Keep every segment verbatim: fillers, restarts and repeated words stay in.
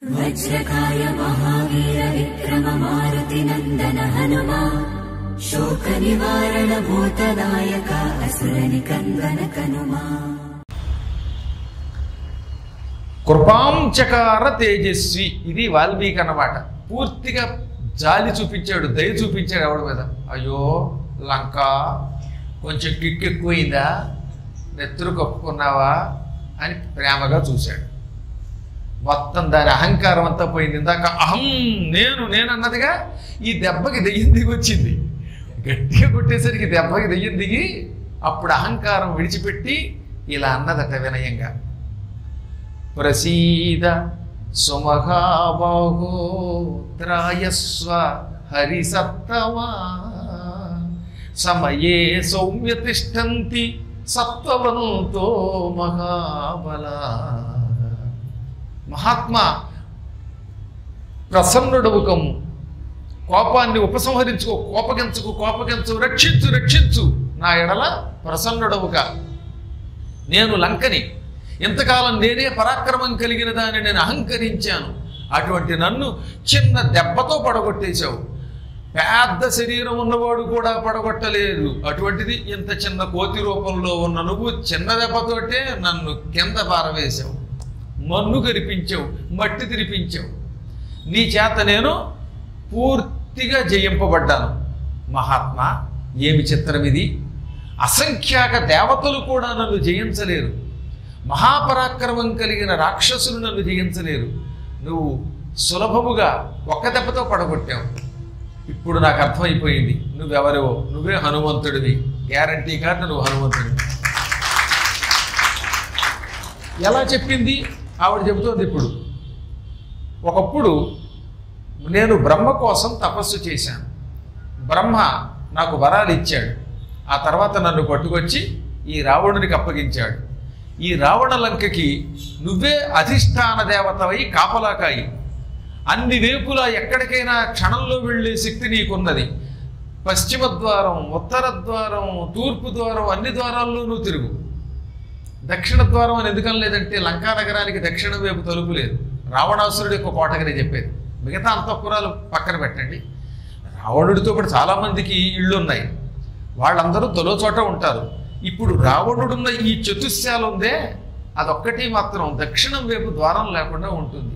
వజ్రకాయ మహావీర విక్రమ మారుతి నందన హనుమా శోక నివారణ భూతదాయక అసుర నికందన కనుమా. కృపాంచకార తేజస్వి, ఇది వాల్మీకి అన్నమాట. పూర్తిగా జాలి చూపించాడు, దయ చూపించాడు ఎవడి మీద. అయ్యో లంక కొంచెం కిక్కెక్కువైందా, నెత్తురు కప్పుకున్నావా అని ప్రేమగా చూశాడు. మొత్తం దాని అహంకారం అంతా పోయింది. ఇందాక అహం నేను నేను అన్నదిగా ఈ దెబ్బకి దెయ్యం దిగి వచ్చింది. గట్టిగా కొట్టేసరికి దెబ్బకి దెయ్యం దిగి అప్పుడు అహంకారం విడిచిపెట్టి ఇలా అన్నదట వినయంగా, ప్రసీద సుమహాబాహో త్రాయస్వ హరిసత్తమా సమయే సౌమ్య తిష్టంతి సత్వవంతో మహాబల. మహాత్మా ప్రసన్నుడవు కమ్ము, కోపాన్ని ఉపసంహరించుకో, కోపగించుకు కోపగించు, రక్షించు రక్షించు నా ఎడల ప్రసన్నుడవుగా. నేను లంకని, ఇంతకాలం నేనే పరాక్రమం కలిగిన దాన్ని నేను అహంకరించాను. అటువంటి నన్ను చిన్న దెబ్బతో పడగొట్టేశావు. పెద్ద శరీరం ఉన్నవాడు కూడా పడగొట్టలేదు. అటువంటిది ఇంత చిన్న కోతి రూపంలో ఉన్న నువ్వు చిన్న దెబ్బతోటే నన్ను కింద పారవేశావు, మన్ను కరిపించావు, మట్టి తిరిపించావు. నీ చేత నేను పూర్తిగా జయింపబడ్డాను. మహాత్మా ఏమి చిత్రం ఇది! అసంఖ్యాక దేవతలు కూడా నన్ను జయించలేరు, మహాపరాక్రమం కలిగిన రాక్షసులు నన్ను జయించలేరు. నువ్వు సులభముగా ఒక్క దెబ్బతో పడగొట్టావు. ఇప్పుడు నాకు అర్థమైపోయింది నువ్వెవరో. నువ్వే హనుమంతుడివి, గ్యారంటీ కాదు నువ్వు హనుమంతుడివి. ఎలా చెప్పింది ఆవిడ చెబుతోంది. ఇప్పుడు ఒకప్పుడు నేను బ్రహ్మ కోసం తపస్సు చేశాను. బ్రహ్మ నాకు వరాలు ఇచ్చాడు. ఆ తర్వాత నన్ను పట్టుకొచ్చి ఈ రావణునికి అప్పగించాడు. ఈ రావణ లంకకి నువ్వే అధిష్టాన దేవతవై కాపలాకాయి. అన్ని వేపులా ఎక్కడికైనా క్షణంలో వెళ్ళే శక్తి నీకున్నది. పశ్చిమ ద్వారం, ఉత్తర ద్వారం, తూర్పు ద్వారం, అన్ని ద్వారాల్లోనూ తిరుగు. దక్షిణ ద్వారం అని ఎందుకని లేదంటే లంకా నగరానికి దక్షిణ వైపు తలుపు లేదు. రావణాసురుడి యొక్క కోటగానే చెప్పేది. మిగతా అంతఃపురాలు పక్కన పెట్టండి. రావణుడితో పాటు చాలామందికి ఇళ్ళు ఉన్నాయి, వాళ్ళందరూ తొలో చోట ఉంటారు. ఇప్పుడు రావణుడున్న ఈ చతుశ్శాల ఉందే, అదొక్కటి మాత్రం దక్షిణం వైపు ద్వారం లేకుండా ఉంటుంది.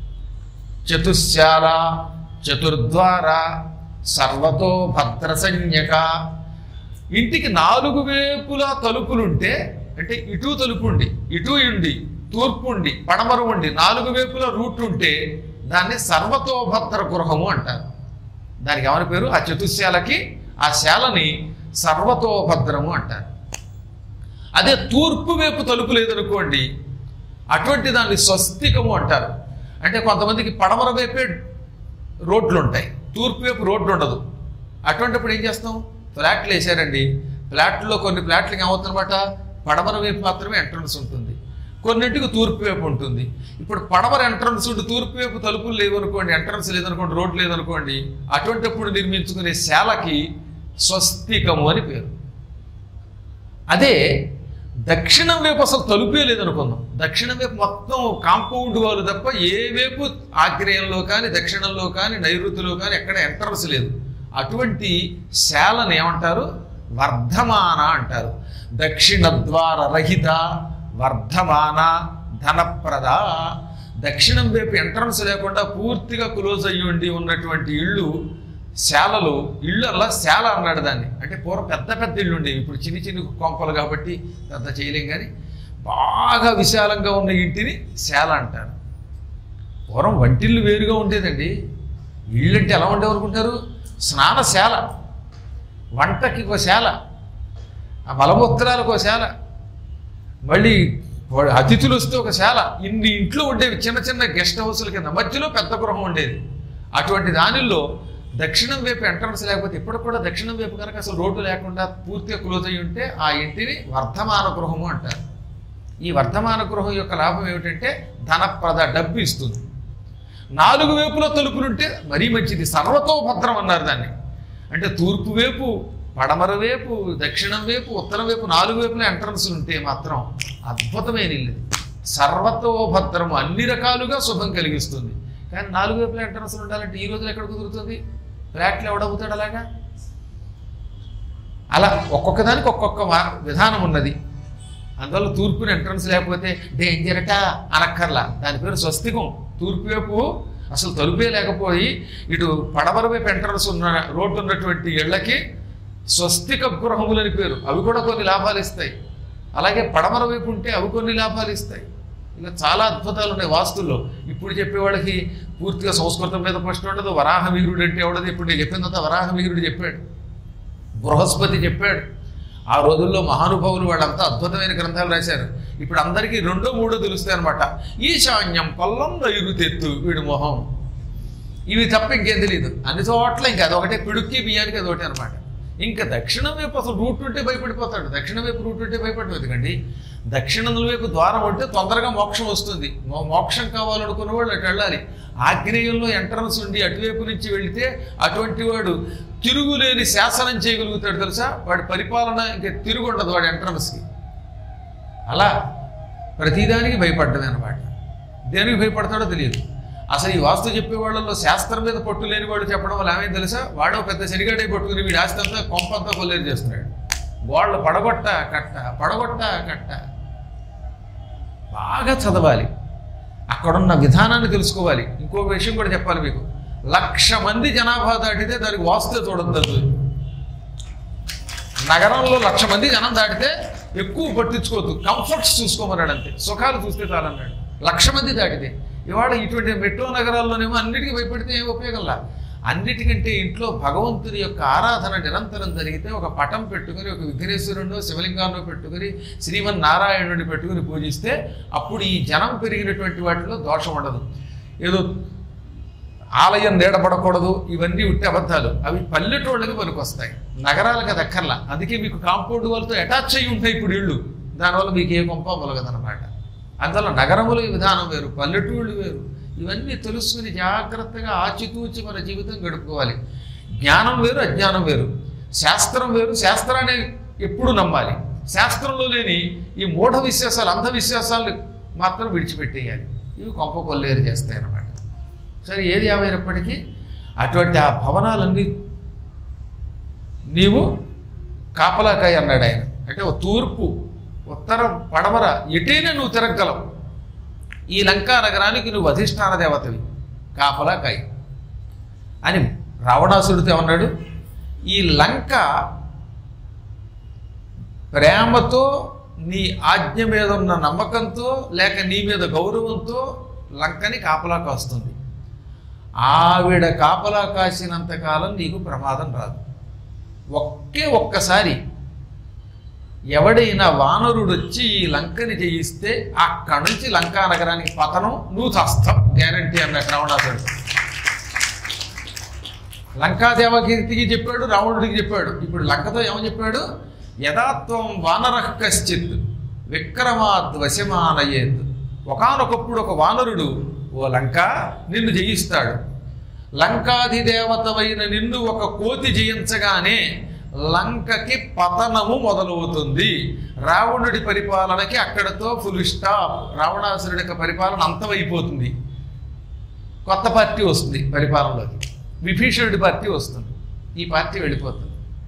చతుశ్శాల చతుర్ద్వార సర్వతో భద్రసంజ్ఞక. ఇంటికి నాలుగు వైపులా తలుపులుంటే, అంటే ఇటు తలుపు ఉండి, ఇటు ఉండి, తూర్పు ఉండి, పడమర ఉండి, నాలుగు వైపులా రూట్ ఉంటే దాన్ని సర్వతోభద్ర గృహము అంటారు. దానికి ఏమని పేరు? ఆ చతుశ్శాలకి, ఆ శాలని సర్వతోభద్రము అంటారు. అదే తూర్పు వైపు తలుపు లేదనుకోండి, అటువంటి దాన్ని స్వస్తికము అంటారు. అంటే కొంతమందికి పడమర వైపే రోడ్లు ఉంటాయి, తూర్పు వైపు రోడ్డు ఉండదు. అటువంటిప్పుడు ఏం చేస్తాం? ఫ్లాట్లు వేసారండి, ఫ్లాట్లో కొన్ని ఫ్లాట్లకి ఏమవుతుందన్నమాట, పడమర వైపు మాత్రమే ఎంట్రన్స్ ఉంటుంది, కొన్నింటికి తూర్పు వైపు ఉంటుంది. ఇప్పుడు పడమర ఎంట్రన్స్ ఉండి తూర్పు వైపు తలుపులు లేవనుకోండి, ఎంట్రన్స్ లేదనుకోండి, రోడ్డు లేదనుకోండి, అటువంటిప్పుడు నిర్మించుకునే శాలకి స్వస్తికము అని పేరు. అదే దక్షిణం వైపు అసలు తలుపే లేదనుకుందాం, దక్షిణం వైపు మొత్తం కాంపౌండ్ వాళ్ళు తప్ప ఏ వైపు ఆగ్నేయంలో కానీ దక్షిణంలో కానీ నైరుతిలో కానీ ఎక్కడ ఎంట్రన్స్ లేదు. అటువంటి శాలను ఏమంటారు? వర్ధమాన అంటారు. దక్షిణ ద్వార రహిత వర్ధమాన ధనప్రద. దక్షిణం వైపు ఎంట్రన్స్ లేకుండా పూర్తిగా క్లోజ్ అయ్యి ఉండి ఉన్నటువంటి ఇళ్ళు శాలలు. ఇళ్ళు అలా శాల అన్నాడు దాన్ని. అంటే పూర్వం పెద్ద పెద్ద ఇళ్ళు ఉండేవి, ఇప్పుడు చిన్ని చిన్ని కొంపలు కాబట్టి పెద్ద చేయలేం. కానీ బాగా విశాలంగా ఉన్న ఇంటిని శాల అంటారు. పూర్వం వంటిల్లు వేరుగా ఉండేదండి. ఇళ్ళు అంటే ఎలా ఉండేవి అనుకుంటారు? స్నానశాల, వంటకి ఒక శాల, ఆ మలమూత్రాలకు ఒక శాల, మళ్ళీ అతిథులు వస్తే ఒక శాల. ఇన్ని ఇంట్లో ఉండేవి చిన్న చిన్న గెస్ట్ హౌస్ల కింద, మధ్యలో పెద్ద గృహం ఉండేది. అటువంటి దానిల్లో దక్షిణం వైపు ఎంట్రన్స్ లేకపోతే, ఇప్పుడు కూడా దక్షిణం వైపు కనుక అసలు రోడ్డు లేకుండా పూర్తిగా క్లోజ్ అయ్యి ఉంటే ఆ ఇంటిని వర్ధమాన గృహము అంటారు. ఈ వర్ధమాన గృహం యొక్క లాభం ఏమిటంటే ధనప్రద, డబ్బు ఇస్తుంది. నాలుగు వైపులో తలుపులుంటే మరీ మంచిది, సర్వతోభద్రం అన్నారు దాన్ని. అంటే తూర్పు వైపు, పడమర వైపు, దక్షిణం వైపు, ఉత్తరం వైపు, నాలుగు వైపులో ఎంట్రన్స్లు ఉంటే మాత్రం అద్భుతమైన ఇల్లు. సర్వతో భద్రము, అన్ని రకాలుగా శుభం కలిగిస్తుంది. కానీ నాలుగు వైపుల ఎంట్రన్స్లు ఉండాలంటే ఈ రోజులు ఎక్కడ కుదురుతుంది? ఫ్లాట్లు ఎవడవుతాడు అలాగా? అలా ఒక్కొక్క దానికి ఒక్కొక్క విధానం ఉన్నది. అందువల్ల తూర్పుని ఎంట్రన్స్ లేకపోతే డేంజరట అనక్కర్లా. దాని పేరు స్వస్తికం. తూర్పు వైపు అసలు తలుపే లేకపోయి ఇటు పడమర వైపు ఎంట్రన్స్ ఉన్న రోడ్డు ఉన్నటువంటి ఇళ్లకి స్వస్తిక గృహములని పేరు. అవి కూడా కొన్ని లాభాలు ఇస్తాయి. అలాగే పడమర వైపు ఉంటే అవి కొన్ని లాభాలు ఇస్తాయి. ఇలా చాలా అద్భుతాలు ఉన్నాయి వాస్తుల్లో. ఇప్పుడు చెప్పేవాళ్ళకి పూర్తిగా సంస్కృతం మీద ప్రశ్న ఉండదు. వరాహమిహిరుడు అంటే ఎవడదు? ఇప్పుడు నేను చెప్పిందంతా వరాహమిహిరుడు చెప్పాడు, బృహస్పతి చెప్పాడు. ఆ రోజుల్లో మహానుభావులు వాళ్ళంతా అద్భుతమైన గ్రంథాలు రాశారు. ఇప్పుడు అందరికీ రెండో మూడో తెలుస్తాయి అనమాట. ఈశాన్యం కొల్లం నైరుతెత్తు వీడి మొహం, ఇవి తప్ప ఇంకేం తెలియదు. అన్ని చోట్ల ఇంకా అదొకటే, పిడుక్కి బియ్యానికి అదొకటి అనమాట. ఇంకా దక్షిణం వైపు అసలు రూట్ ఉంటే భయపడిపోతాడు. దక్షిణం వైపు రూట్ ఉంటే భయపడదు. ఎందుకండి దక్షిణం వైపు ద్వారం ఉంటే తొందరగా మోక్షం వస్తుంది. మోక్షం కావాలనుకున్న వాళ్ళు అటు వెళ్ళాలి. ఆగ్నేయంలో ఎంట్రన్స్ ఉండి అటువైపు నుంచి వెళితే అటువంటి వాడు తిరుగులేని శాసనం చేయగలుగుతాడు తెలుసా. వాడి పరిపాలన ఇంకా తిరుగు ఉండదు వాడి ఎంట్రన్స్కి. అలా ప్రతిదానికి భయపడ్డమే అనమాట. దేనికి భయపడతాడో తెలియదు. అసలు ఈ వాస్తు చెప్పే వాళ్ళలో శాస్త్రం మీద పట్టు లేని వాడు చెప్పడం వల్ల ఏమైంది తెలుసా? వాడో పెద్ద శనిగాడే పట్టుకుని వీడి ఆస్తంతా కొంపంతా కొల్లేరు చేస్తున్నాడు. వాళ్ళు పడగొట్ట కట్ట పడగొట్ట కట్ట. బాగా చదవాలి, అక్కడున్న విధానాన్ని తెలుసుకోవాలి. ఇంకో విషయం కూడా చెప్పాలి మీకు. లక్ష మంది జనాభా దాటితే దానికి వాస్తే చూడద్దు. నగరంలో లక్ష మంది జనం దాటితే ఎక్కువ పట్టించుకోవద్దు, కంఫర్ట్స్ చూసుకోమన్నాడు అంతే. సుఖాలు చూస్తే చాలన్నాడు. లక్ష మంది దాటితే. ఇవాళ ఇటువంటి మెట్రో నగరాల్లోనేమో అన్నిటికీ భయపడితే ఏం ఉపయోగంలా. అన్నిటికంటే ఇంట్లో భగవంతుని యొక్క ఆరాధన నిరంతరం జరిగితే ఒక పటం పెట్టుకుని ఒక విఘ్నేశ్వరుడు శివలింగాన్ని పెట్టుకుని శ్రీమన్నారాయణుడిని పెట్టుకుని పూజిస్తే అప్పుడు ఈ జనం పెరిగినటువంటి వాటిలో దోషం ఉండదు. ఏదో ఆలయం నీడపడకూడదు, ఇవన్నీ ఉట్టి అబద్ధాలు. అవి పల్లెటూళ్ళకి పనికొస్తాయి, నగరాలకు అది అక్కర్లా. అందుకే మీకు కాంపౌండ్ వాళ్ళతో అటాచ్ అయ్యి ఉంటాయి ఇప్పుడు ఇళ్ళు. దానివల్ల మీకు ఏ కొంప మొలగదనమాట. అందువల్ల నగరముల విధానం వేరు, పల్లెటూళ్ళు వేరు. ఇవన్నీ తెలుసుకుని జాగ్రత్తగా ఆచితూచి మన జీవితం గడుపుకోవాలి. జ్ఞానం వేరు, అజ్ఞానం వేరు. శాస్త్రం వేరు. శాస్త్రాన్ని ఎప్పుడు నమ్మాలి. శాస్త్రంలో లేని ఈ మూఢ విశ్వాసాలు, అంధవిశ్వాసాలు మాత్రం విడిచిపెట్టేయాలి. ఇవి కొంప కొల్లేరు చేస్తాయి అన్నమాట. సరే, ఏది ఏమైనప్పటికీ అటువంటి ఆ భవనాలన్నీ నీవు కాపలాకాయ అన్నాడు ఆయన. అంటే తూర్పు, ఉత్తరం, పడమర ఎటైనా నువ్వు తిరగలవు. ఈ లంకా నగరానికి నువ్వు అధిష్టాన దేవతవి, కాపలాకాయ అని రావణాసుడితో ఏమన్నాడు? ఈ లంక ప్రేమతో, నీ ఆజ్ఞ మీద ఉన్న నమ్మకంతో, లేక నీ మీద గౌరవంతో లంకని కాపలా కాస్తుంది. ఆవిడ కాపలా కాసినంతకాలం నీకు ప్రమాదం రాదు. ఒకే ఒక్కసారి ఎవడైనా వానరుడు వచ్చి ఈ లంకని జయిస్తే అక్కడి నుంచి లంకా నగరానికి పతనం, నువ్వు చస్తావు గ్యారంటీ అన్నట్టు రావణాసుడు. లంకాదేవకీర్తికి చెప్పాడు, రావణుడికి చెప్పాడు. ఇప్పుడు లంకతో ఏమని చెప్పాడు? యథాత్వం వానరః కశ్చిత్ విక్రమాద్ వశమానయేత్. ఒకానొకప్పుడు ఒక వానరుడు, ఓ లంక, నిన్ను జయిస్తాడు. లంకాధిదేవతమైన నిన్ను ఒక కోతి జయించగానే లంకకి పతనము మొదలవుతుంది. రావణుడి పరిపాలనకి అక్కడతో ఫుల్ స్టాప్. రావణాసురుడి యొక్క పరిపాలన అంతమైపోతుంది. కొత్త పార్టీ వస్తుంది పరిపాలనలోకి. విభీషణుడి పార్టీ వస్తుంది. ఈ పార్టీ వెళ్ళిపోతుంది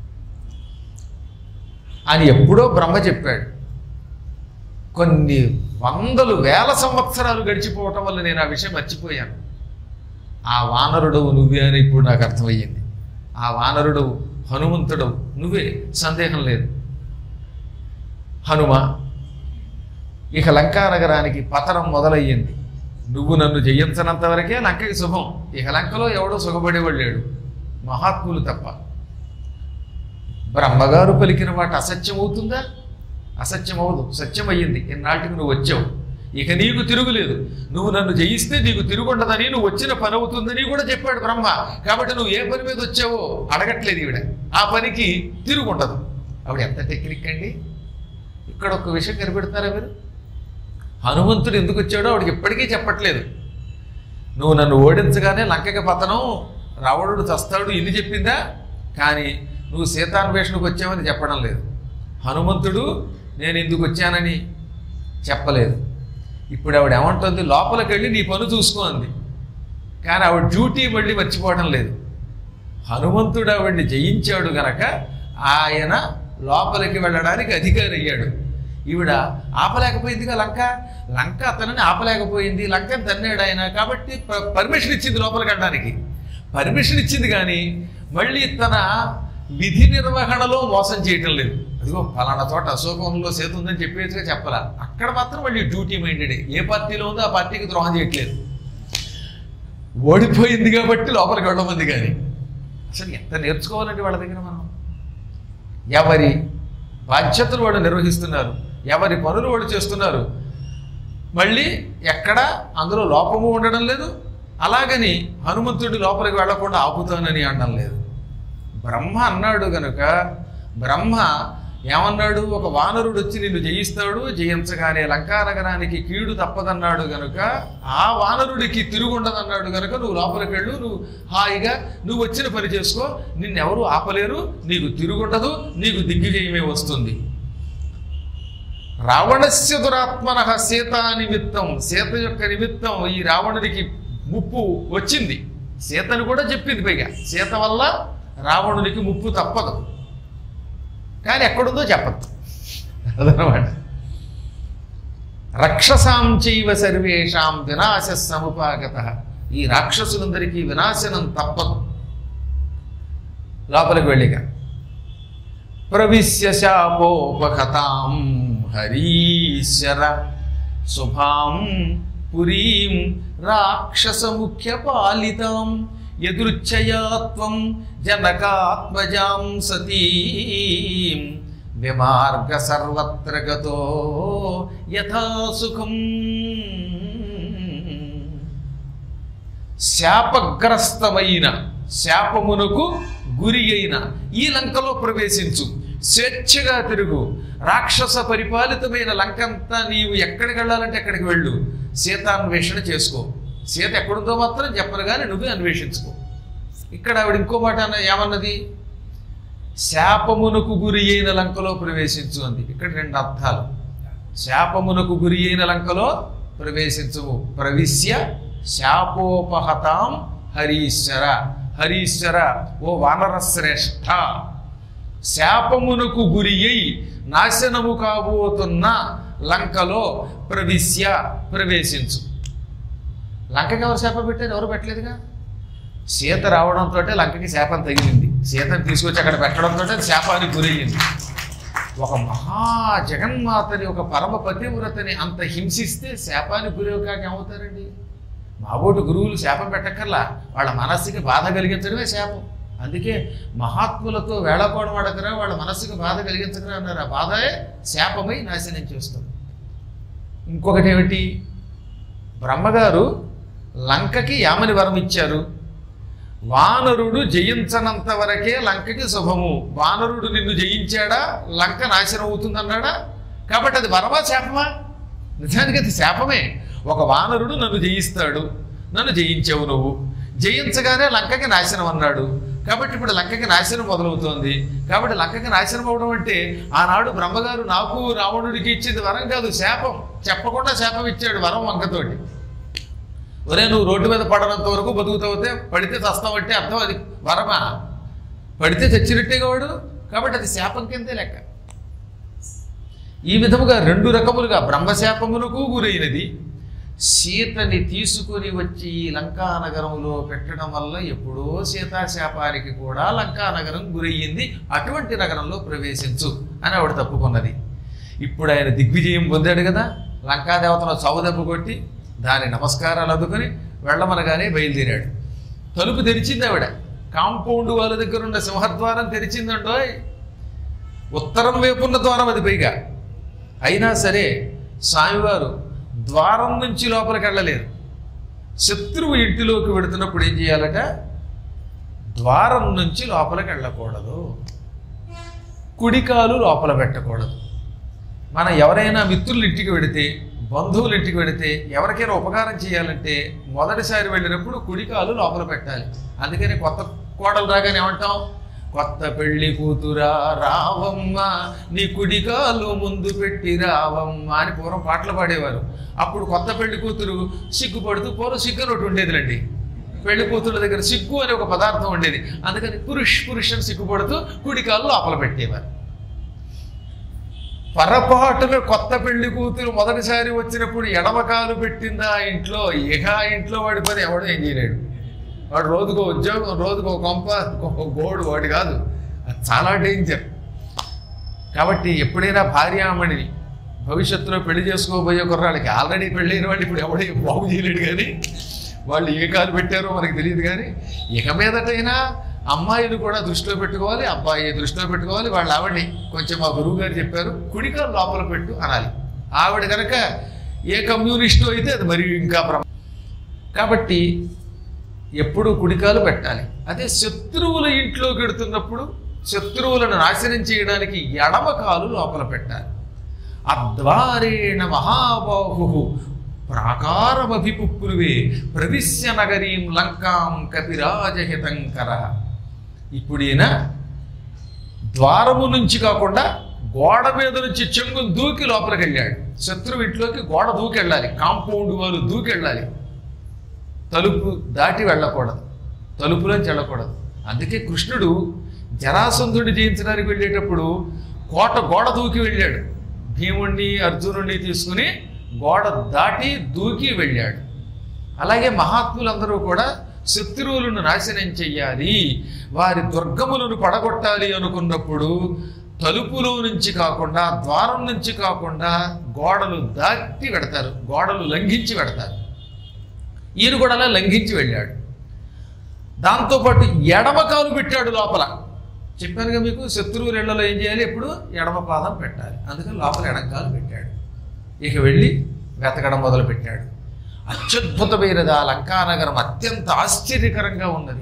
అని ఎప్పుడో బ్రహ్మ చెప్పాడు. కొన్ని వందలు వేల సంవత్సరాలు గడిచిపోవటం వల్ల నేను ఆ విషయం మర్చిపోయాను. ఆ వానరుడవు నువ్వే అని ఇప్పుడు నాకు అర్థమయ్యింది. ఆ వానరుడవు హనుమంతుడవు నువ్వే, సందేహం లేదు. హనుమ, ఇక లంకా నగరానికి పతనం మొదలయ్యింది. నువ్వు నన్ను జయించనంత వరకే లంకకి శుభం. ఇక లంకలో ఎవడో సుఖపడేవాడు లేడు, మహాత్ములు తప్ప. బ్రహ్మగారు పలికిన మాట అసత్యం అవుతుందా? అసత్యం అవదు, సత్యం అయ్యింది. ఇన్నాటికి నువ్వు వచ్చావు, ఇక నీకు తిరుగులేదు. నువ్వు నన్ను జయిస్తే నీకు తిరుగుండదని, నువ్వు వచ్చిన పని అవుతుందని కూడా చెప్పాడు బ్రహ్మ. కాబట్టి నువ్వు ఏ పని మీద వచ్చావో అడగట్లేదు ఈవిడ. ఆ పనికి తిరుగుండదు. ఆవిడ ఎంత టెక్నిక్ అండి! ఇక్కడ ఒక విషయం కనిపెడతారా మీరు? హనుమంతుడు ఎందుకు వచ్చాడో ఆవిడకి ఇప్పటికీ చెప్పట్లేదు. నువ్వు నన్ను ఓడించగానే లంకకి పతనం, రావణుడు చస్తాడు, ఇన్ని చెప్పిందా? కానీ నువ్వు సీతాన్వేషణకు వచ్చావని చెప్పడం లేదు. హనుమంతుడు నేను ఎందుకు వచ్చానని చెప్పలేదు. ఇప్పుడు ఆవిడ ఏమంటుంది, లోపలికి వెళ్ళి నీ పని చూసుకో అంది. కానీ ఆవిడ డ్యూటీ మళ్ళీ మర్చిపోవడం లేదు. హనుమంతుడు ఆవిడ్ని జయించాడు గనక ఆయన లోపలికి వెళ్ళడానికి అధికారి అయ్యాడు. ఈవిడ ఆపలేకపోయిందిగా లంక, లంక అతనని ఆపలేకపోయింది, లంకని తన్నాడు ఆయన, కాబట్టి పర్మిషన్ ఇచ్చింది లోపలికి వెళ్ళడానికి. పర్మిషన్ ఇచ్చింది కానీ మళ్ళీ తన విధి నిర్వహణలో మోసం చేయటం లేదు. అదిగో ఫలానా చోట అశోకంలో సేతు ఉందని చెప్పేసిగా చెప్పాల, అక్కడ మాత్రం మళ్ళీ డ్యూటీ మైండెడే. ఏ పార్టీలో ఉందో ఆ పార్టీకి ద్రోహం చేయట్లేదు. ఓడిపోయింది కాబట్టి లోపలికి వెళ్ళమంది. కానీ అసలు ఎంత నేర్చుకోవాలండి వాళ్ళ దగ్గర మనం. ఎవరి బాధ్యతలు వాళ్ళు నిర్వహిస్తున్నారు, ఎవరి పనులు వాళ్ళు చేస్తున్నారు. మళ్ళీ ఎక్కడ అందులో లోపము ఉండడం లేదు. అలాగని హనుమంతుడి లోపలికి వెళ్లకుండా ఆపుతానని అనడం లేదు. బ్రహ్మ అన్నాడు గనుక, బ్రహ్మ ఏమన్నాడు, ఒక వానరుడు వచ్చి నిన్ను జయిస్తాడు, జయించగానే లంకానగరానికి కీడు తప్పదన్నాడు గనుక ఆ వానరుడికి తిరుగుండదన్నాడు గనుక నువ్వు లోపలికి వెళ్ళు, నువ్వు హాయిగా నువ్వు వచ్చిన పని చేసుకో, నిన్నెవరూ ఆపలేరు, నీకు తిరుగుండదు, నీకు దిగ్విజయమే వస్తుంది. రావణస్య దురాత్మన సీత నిమిత్తం, సీత యొక్క నిమిత్తం ఈ రావణుడికి ముప్పు వచ్చింది. సీతను కూడా చెప్పింది. పైగా సీత వల్ల రావణునికి ముప్పు తప్పదు, కానీ ఎక్కడుందో చెప్పద్దు. అదనమాట. రక్షసాం చైవ సర్వేషాం వినాశ సముపాగత, ఈ రాక్షసులందరికీ వినాశనం తప్పదు. లోపలికి వెళ్ళిగా ప్రవిశ్య శాపోపహతాం హరీశ్వర శుభాం పురీం రాక్షస ముఖ్య పాలితాం యదృచ్ఛయాత్వం జనకాత్మజాం సతీం విమార్గ సర్వత్ర గతో యథా సుఖం. శాపగ్రస్తమైన, శాపమునకు గురి అయిన ఈ లంకలో ప్రవేశించు, స్వేచ్ఛగా తిరుగు. రాక్షస పరిపాలితమైన లంకంతా నీవు ఎక్కడికి వెళ్ళాలంటే ఎక్కడికి వెళ్ళు, సీతాన్వేషణ చేసుకో. సీత ఎక్కడుందో మాత్రం చెప్పరు కానీ నువ్వే అన్వేషించుకో. ఇక్కడ ఆవిడ ఇంకో మాట ఏమన్నది, శాపమునకు గురి అయిన లంకలో ప్రవేశించు అంది. ఇక్కడ రెండు అర్థాలు. శాపమునకు గురి అయిన లంకలో ప్రవేశించము, ప్రవిశ్య శాపోపహతాం హరీశ్వర. హరీశ్వర ఓ వానరశ్రేష్ఠ, శాపమునకు గురి అయి నాశనము కాబోతున్న లంకలో ప్రవిశ్య ప్రవేశించు. లంకకి ఎవరు శాపం పెట్టారు? ఎవరు పెట్టలేదుగా. సీత రావడంతో లంకకి శాపం తగిలింది. సీతను తీసుకొచ్చి అక్కడ పెట్టడంతో శాపానికి గురయ్యింది. ఒక మహా జగన్మాతని, ఒక పరమ పతివ్రతని అంత హింసిస్తే శాపానికి గురవుకాక ఏమవుతారండి? మాబోటి గురువులు శాపం పెట్టక్కర్లా, వాళ్ళ మనస్సుకి బాధ కలిగించడమే శాపం. అందుకే మహాత్ములతో వేళకోవడం వాడకరా, వాళ్ళ మనస్సుకి బాధ కలిగించకరా అన్నారు. ఆ బాధే శాపమై నాశనం చేస్తుంది. ఇంకొకటి ఏమిటి, బ్రహ్మగారు లంకకి యామని వరం ఇచ్చారు. వానరుడు జయించనంత వరకే లంకకి శుభము. వానరుడు నిన్ను జయించాడా లంక నాశనం అవుతుందన్నాడా? కాబట్టి అది వరమా శాపమా? నిజానికి అది శాపమే. ఒక వానరుడు నన్ను జయిస్తాడు, నన్ను జయించావు నువ్వు, జయించగానే లంకకి నాశనం అన్నాడు. కాబట్టి ఇప్పుడు లంకకి నాశనం మొదలవుతోంది. కాబట్టి లంకకి నాశనం అవడం అంటే ఆనాడు బ్రహ్మగారు నాకు రావణుడికి ఇచ్చింది వరం కాదు, శాపం. చెప్పకుండా శాపం ఇచ్చాడు వరం వంకతోటి. ఒరే నువ్వు రోడ్డు మీద పడనంత వరకు బతుకుతావుతే, పడితే చస్తావంటే అర్థం అది వరమా? పడితే చచ్చినట్టేగా వాడు. కాబట్టి అది శాపం కిందే లెక్క. ఈ విధముగా రెండు రకములుగా బ్రహ్మశాపమునకు గురైనది, సీతని తీసుకుని వచ్చి ఈ లంకానగరంలో పెట్టడం వల్ల ఎప్పుడో సీతాశాపానికి కూడా లంకానగరం గురయ్యింది. అటువంటి నగరంలో ప్రవేశించు అని ఆవిడ తప్పుకున్నది. ఇప్పుడు ఆయన దిగ్విజయం పొందాడు కదా, లంకాదేవతను చౌదెబ్బ కొట్టి దాని నమస్కారాలు అందుకుని వెళ్ళమనగానే బయలుదేరాడు. తలుపు తెరిచింది ఆవిడ. కాంపౌండ్ వాళ్ళ దగ్గర ఉన్న సింహద్వారం తెరిచిందంటో, ఉత్తరం వైపున్న ద్వారం అది పైగా. అయినా సరే స్వామివారు ద్వారం నుంచి లోపలికి వెళ్ళలేరు. శత్రువు ఇంటిలోకి వెడుతున్నప్పుడు ఏం చేయాలట, ద్వారం నుంచి లోపలికి వెళ్ళకూడదు, కుడికాలు లోపల పెట్టకూడదు. మనం ఎవరైనా మిత్రుల ఇంటికి వెడితే, బంధువుల ఇంటికి వెడితే, ఎవరికైనా ఉపకారం చేయాలంటే మొదటిసారి వెళ్ళినప్పుడు కుడికాలు లోపల పెట్టాలి. అందుకని కొత్త కోడలు రాగానే ఏమంటాం, కొత్త పెళ్లి కూతురా రావమ్మ, నీ కుడికాలు ముందు పెట్టి రావమ్మ అని పూర్వం పాటలు పాడేవారు. అప్పుడు కొత్త పెళ్లి కూతురు సిగ్గుపడుతూ, పూర్వం సిగ్గు అని ఒకటి ఉండేదిలండి, పెళ్లి కూతురు దగ్గర సిగ్గు అనే ఒక పదార్థం ఉండేది, అందుకని పురుష్ పురుష్ అని సిగ్గుపడుతూ కుడికాలు లోపల పెట్టేవారు. పొరపాటులో కొత్త పెళ్లి కూతురు మొదటిసారి వచ్చినప్పుడు ఎడమకాలు పెట్టిందా ఇంట్లో, ఇక ఇంట్లో వాడి పని ఎవడో ఏం చేయలేడు. వాడు రోజుకో ఉద్యోగం, రోజుకో కొంప, గోడు, వాడు కాదు, అది చాలా డేంజర్. కాబట్టి ఎప్పుడైనా భార్యామణిని భవిష్యత్తులో పెళ్లి చేసుకోబోయే కుర్రాళ్ళకి, ఆల్రెడీ పెళ్ళైన వాళ్ళు ఇప్పుడు ఎవడో బాగు చేయలేడు, కానీ వాళ్ళు ఏ కాలు పెట్టారో మనకు తెలియదు. కానీ ఇక మీదటైనా అమ్మాయిలు కూడా దృష్టిలో పెట్టుకోవాలి, అబ్బాయి దృష్టిలో పెట్టుకోవాలి. వాళ్ళ ఆవిడని కొంచెం మా గురువు గారు చెప్పారు, కుడికాలు లోపల పెట్టు అనాలి. ఆవిడ కనుక ఏ కమ్యూనిస్టు అయితే అది మరి ఇంకా ప్రమాదం. కాబట్టి ఎప్పుడు కుడికాలు పెట్టాలి. అదే శత్రువుల ఇంట్లోకి వెడుతున్నప్పుడు శత్రువులను నాశనం చేయడానికి ఎడమ కాలు లోపల పెట్టాలి. అద్వారేణ మహాబాహు ప్రాకారమభిపుప్రువే ప్రవిశ్య నగరీం లంకాం కపిరాజహితంకర. ఇప్పుడు ఈయన ద్వారము నుంచి కాకుండా గోడ మీద నుంచి చెంగును దూకి లోపలికి వెళ్ళాడు. శత్రువు ఇంట్లోకి గోడ దూకి వెళ్ళాలి, కాంపౌండ్ వాళ్ళు దూకి వెళ్ళాలి, తలుపు దాటి వెళ్ళకూడదు, తలుపులోంచి వెళ్ళకూడదు. అందుకే కృష్ణుడు జరాసంధుడిని జయించడానికి వెళ్ళేటప్పుడు కోట గోడ దూకి వెళ్ళాడు. భీముణ్ణి అర్జునుడిని తీసుకుని గోడ దాటి దూకి వెళ్ళాడు. అలాగే మహాత్ములందరూ కూడా శత్రువులను నాశనం చెయ్యాలి, వారి దుర్గములను పడగొట్టాలి అనుకున్నప్పుడు తలుపులో నుంచి కాకుండా, ద్వారం నుంచి కాకుండా గోడలు దాటి పెడతారు, గోడలు లంఘించి పెడతారు. ఈయన కూడా అలా లంఘించి వెళ్ళాడు. దాంతోపాటు ఎడమ కాలు పెట్టాడు లోపల. చెప్పానుగా మీకు, శత్రువుల ఇళ్లలో ఏం చేయాలి, ఎప్పుడు ఎడమ పాదం పెట్టాలి. అందుకని లోపల ఎడమకాలు పెట్టాడు. ఇక వెళ్ళి వెతకడం మొదలు పెట్టాడు. అత్యద్భుతమైనది ఆ లంకానగరం, అత్యంత ఆశ్చర్యకరంగా ఉన్నది.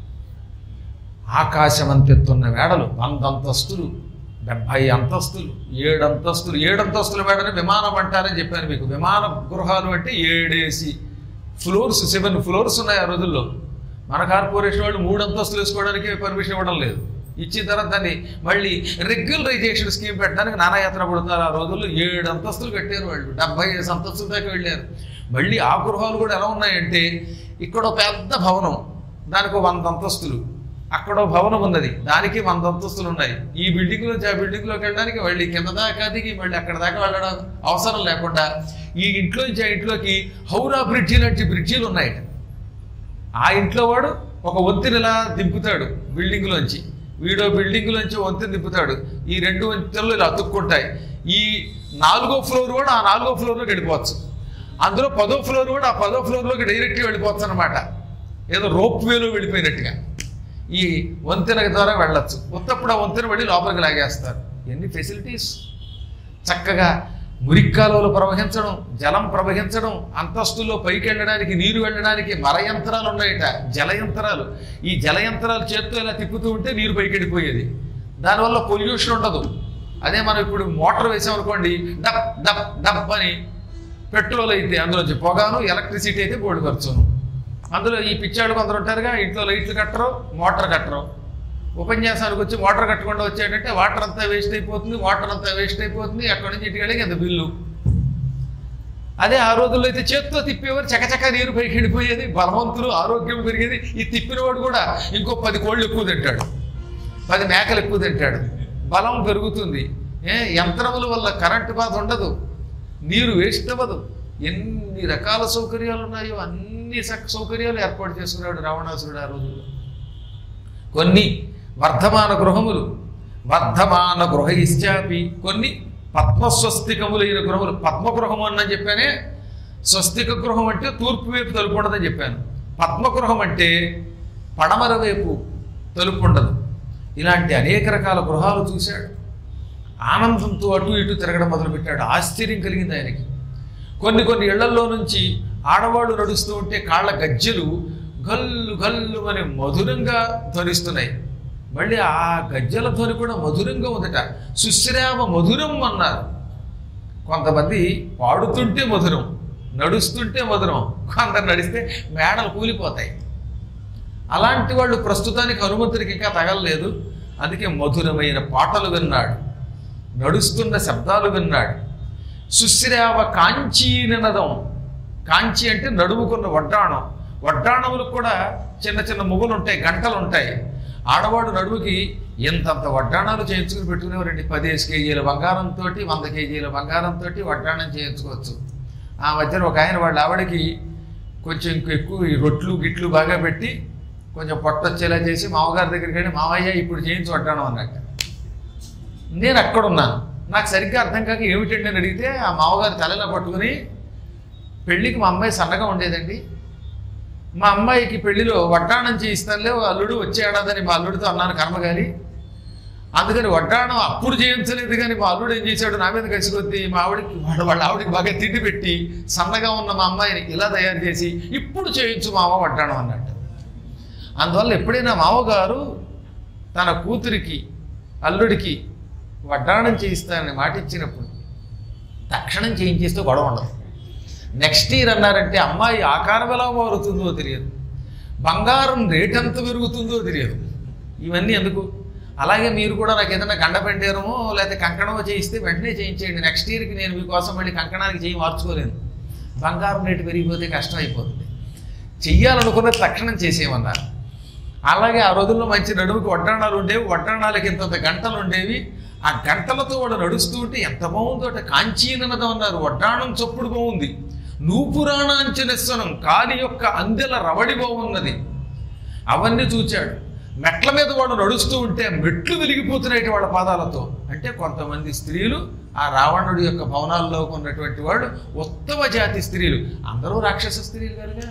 ఆకాశం అంతెత్తున్న మేడలు, వంద అంతస్తులు, డెబ్భై అంతస్తులు, ఏడు అంతస్తులు. ఏడు అంతస్తుల మేడని విమానం అంటారని చెప్పాను మీకు. విమాన గృహాలు అంటే ఏడేసి ఫ్లోర్స్, సెవెన్ ఫ్లోర్స్ ఉన్నాయి ఆ రోజుల్లో. మన కార్పొరేషన్ వాళ్ళు మూడు అంతస్తులు వేసుకోవడానికి పర్మిషన్ ఇవ్వడం లేదు. ఇచ్చిన తర్వాత దాన్ని మళ్ళీ రెగ్యులరైజేషన్ స్కీమ్ పెట్టడానికి నానాయాత్ర పడుతున్నారు. ఆ రోజుల్లో ఏడు అంతస్తులు కట్టారు వాళ్ళు, డెబ్బై ఐదు అంతస్తుల దాకా వెళ్ళారు. మళ్ళీ ఆ గృహాలు కూడా ఎలా ఉన్నాయంటే, ఇక్కడ పెద్ద భవనం, దానికి వంద అంతస్తులు, అక్కడో భవనం ఉన్నది, దానికి వంద అంతస్తులు ఉన్నాయి. ఈ బిల్డింగ్లోంచి ఆ బిల్డింగ్లోకి వెళ్ళడానికి మళ్ళీ కింద దాకా దిగి మళ్ళీ అక్కడ దాకా వెళ్ళడం అవసరం లేకుండా ఈ ఇంట్లోంచి ఆ ఇంట్లోకి హౌరా బ్రిడ్జి లాంటి బ్రిడ్జీలు ఉన్నాయట. ఆ ఇంట్లో వాడు ఒక వంతెనలా దింపుతాడు బిల్డింగ్లోంచి, వీడో బిల్డింగ్లోంచి వంతెన దింపుతాడు. ఈ రెండు వంతెనలు ఇలా అతుక్కుంటాయి. ఈ నాలుగో ఫ్లోర్ కూడా ఆ నాలుగో ఫ్లోర్లోకి వెళ్ళిపోవచ్చు. అందులో పదో ఫ్లోర్ కూడా ఆ పదో ఫ్లోర్లోకి డైరెక్ట్గా వెళ్ళిపోవచ్చు అనమాట. ఏదో రోప్ వేలో వెళ్ళిపోయినట్టుగా ఈ వంతెన ద్వారా వెళ్ళొచ్చు. ఉత్తప్పుడు ఆ వంతెన వెళ్ళి లోపలికి లాగేస్తారు. ఎన్ని ఫెసిలిటీస్! చక్కగా మురిక్కాలువలు ప్రవహించడం, జలం ప్రవహించడం, అంతస్తుల్లో పైకి వెళ్ళడానికి, నీరు వెళ్ళడానికి మరయంత్రాలు ఉన్నాయట, జలయంత్రాలు. ఈ జలయంత్రాలు చేత్తో ఇలా తిప్పుతూ ఉంటే నీరు పైకి వెళ్ళిపోయేది. దానివల్ల పొల్యూషన్ ఉండదు. అదే మనం ఇప్పుడు మోటార్ వేసామనుకోండి, డబ్ డబ్ డబ్ అని పెట్రోల్ అయితే అందులోంచి పొగాను, ఎలక్ట్రిసిటీ అయితే బోర్డు ఖర్చును. అందులో ఈ పిచ్చాడు కొందరు ఉంటారుగా, ఇంట్లో లైట్లు కట్టరు, మోటార్ కట్టరు. ఉపన్యాసానికి వచ్చి మోటార్ కట్టకుండా వచ్చాడంటే వాటర్ అంతా వేస్ట్ అయిపోతుంది, వాటర్ అంతా వేస్ట్ అయిపోతుంది, అక్కడి నుంచి ఇంటికి వెళ్ళి ఎంత బిల్లు. అదే ఆ రోజుల్లో అయితే చేత్తో తిప్పేవారు, చకచక నీరు పైకి వెళ్ళిపోయేది, బలవంతులు, ఆరోగ్యం పెరిగేది. ఈ తిప్పినవాడు కూడా ఇంకో పది కోళ్ళు ఎక్కువ తింటాడు, పది మేకలు ఎక్కువ తింటాడు, బలం పెరుగుతుంది. ఏ యంత్రముల వల్ల కరెంటు బాధ ఉండదు, నీరు వేస్ట్ అవ్వదు. ఎన్ని రకాల సౌకర్యాలు ఉన్నాయో అన్ని సౌకర్యాలు ఏర్పాటు చేసుకున్నాడు రావణాసురుడు ఆ రోజుల్లో. కొన్ని వర్ధమాన గృహములు, వర్ధమాన గృహ ఇశ్చాపి, కొన్ని పద్మస్వస్తికములైన గృహములు. పద్మగృహము అన్న చెప్పానే, స్వస్తిక గృహం అంటే తూర్పు వైపు తలుపు ఉండదని చెప్పాను. పద్మగృహం అంటే పడమర వైపు తలుపు ఉండదు. ఇలాంటి అనేక రకాల గృహాలు చూశాడు. ఆనందంతో అటు ఇటు తిరగడం మొదలుపెట్టాడు. ఆశ్చర్యం కలిగింది ఆయనకి. కొన్ని కొన్ని ఇళ్లల్లో నుంచి ఆడవాళ్ళు నడుస్తూ ఉంటే కాళ్ళ గజ్జెలు గల్లు గల్లు అని మధురంగా ధ్వనిస్తున్నాయి. మళ్ళీ ఆ గజ్జల ధ్వని కూడా మధురంగా ఉందట. సుశ్రామ మధురం అన్నారు. కొంతమంది పాడుతుంటే మధురం, నడుస్తుంటే మధురం, కొందరు నడిస్తే మేడలు కూలిపోతాయి. అలాంటి వాళ్ళు ప్రస్తుతానికి హనుమంతుడికి ఇంకా తగలలేదు. అందుకే మధురమైన పాటలు విన్నాడు, నడుస్తున్న శబ్దాలు విన్నాడు. సుశ్రావ కాంచీననదం, కాంచి అంటే నడుముకున్న వడ్డాణం. వడ్డాణములకు కూడా చిన్న చిన్న ముగ్గులు ఉంటాయి, గంటలు ఉంటాయి. ఆడవాడు నడుముకి ఎంతంత వడ్డాణాలు చేయించుకుని పెట్టుకునేవారండి. పదిహేను కేజీల బంగారంతో వంద కేజీల బంగారంతో వడ్డాణం చేయించుకోవచ్చు. ఆ మధ్యన ఒక ఆయన వాళ్ళ ఆవిడకి కొంచెం ఇంక ఎక్కువ ఈ రొట్లు గిట్లు బాగా పెట్టి కొంచెం పొట్టొచ్చేలా చేసి మామగారి దగ్గరికి వెళ్ళి మామయ్య ఇప్పుడు చేయించి వడ్డాణం అన్నట్టు. నేను అక్కడ ఉన్నాను, నాకు సరిగ్గా అర్థం కాక ఏమిటండి అని అడిగితే ఆ మామగారు తలలా పట్టుకుని, పెళ్ళికి మా అమ్మాయి సన్నగా ఉండేదండి, మా అమ్మాయికి పెళ్లిలో వడ్డాణం చేయిస్తానులే అల్లుడు వచ్చేడాదని మా అల్లుడితో అన్నాను కర్మగాలి, అందుకని వడ్డాణం అప్పుడు చేయించలేదు. కానీ మా అల్లుడు ఏం చేశాడు, నా మీద కలిసికొద్ది మా ఆవిడికి వాళ్ళ వాళ్ళ ఆవిడికి బాగా తిండి పెట్టి సన్నగా ఉన్న మా అమ్మాయిని ఇలా తయారు చేసి ఇప్పుడు చేయించు మామ వడ్డాణం అన్నట్టు. అందువల్ల ఎప్పుడైనా మామగారు తన కూతురికి అల్లుడికి వడ్డాణం చేయిస్తానని మాట ఇచ్చినప్పుడు తక్షణం చేయించేస్తే గొడవ ఉండదు. నెక్స్ట్ ఇయర్ అన్నారంటే అమ్మాయి ఆకారం ఎలా మారుతుందో తెలియదు, బంగారం రేట్ ఎంత పెరుగుతుందో తెలియదు. ఇవన్నీ ఎందుకు? అలాగే మీరు కూడా నాకు ఏదైనా గండ పెండేరమో లేకపోతే కంకణమో చేయిస్తే వెంటనే చేయించేయండి. నెక్స్ట్ ఇయర్కి నేను మీకోసం మళ్ళీ కంకణానికి చేయి మార్చుకోలేను, బంగారం రేటు పెరిగిపోతే కష్టం అయిపోతుంది. చెయ్యాలనుకున్నది తక్షణం చేసేయమన్నారు. అలాగే ఆ రోజుల్లో మంచి నడుముకి వడ్డాణాలు ఉండేవి, వడ్డాణాలకి ఇంతంత గంటలు ఉండేవి. ఆ గంటలతో వాడు నడుస్తూ ఉంటే ఎంత బాగుందో అంటే కాంచీననదం అన్నారు. వడ్డాణం చప్పుడు బాగుంది, నూపురాణాంచనస్వనం కాలి యొక్క అందెల రవడి బాగున్నది. అవన్నీ చూచాడు. మెట్ల మీద వాడు నడుస్తూ ఉంటే మెట్లు వెలిగిపోతున్నాయి వాళ్ళ పాదాలతో. అంటే కొంతమంది స్త్రీలు ఆ రావణుడి యొక్క భవనాల్లో ఉన్నటువంటి వాడు ఉత్తమ జాతి స్త్రీలు. అందరూ రాక్షస స్త్రీలు కనుక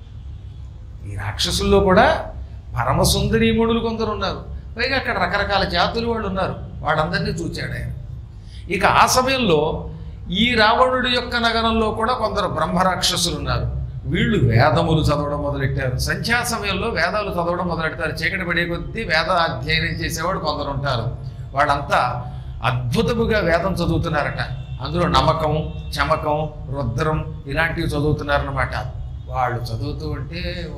ఈ రాక్షసుల్లో కూడా పరమసుందరీమణులు కొందరు ఉన్నారు. పైగా అక్కడ రకరకాల జాతులు వాళ్ళు ఉన్నారు. వాళ్ళందరినీ చూచాడు ఆయన. ఇక ఆ సమయంలో ఈ రావణుడి యొక్క నగరంలో కూడా కొందరు బ్రహ్మరాక్షసులు ఉన్నారు. వీళ్ళు వేదములు చదవడం మొదలెట్టారు. సంధ్యా సమయంలో వేదాలు చదవడం మొదలెట్టారు. చీకటి పడే కొద్దీ వేద అధ్యయనం చేసేవాడు కొందరు ఉంటారు. వాళ్ళంతా అద్భుతముగా వేదం చదువుతున్నారట. అందులో నమ్మకం, చమకం, రుద్రం ఇలాంటివి చదువుతున్నారన్నమాట. వాళ్ళు చదువుతూ ఉంటే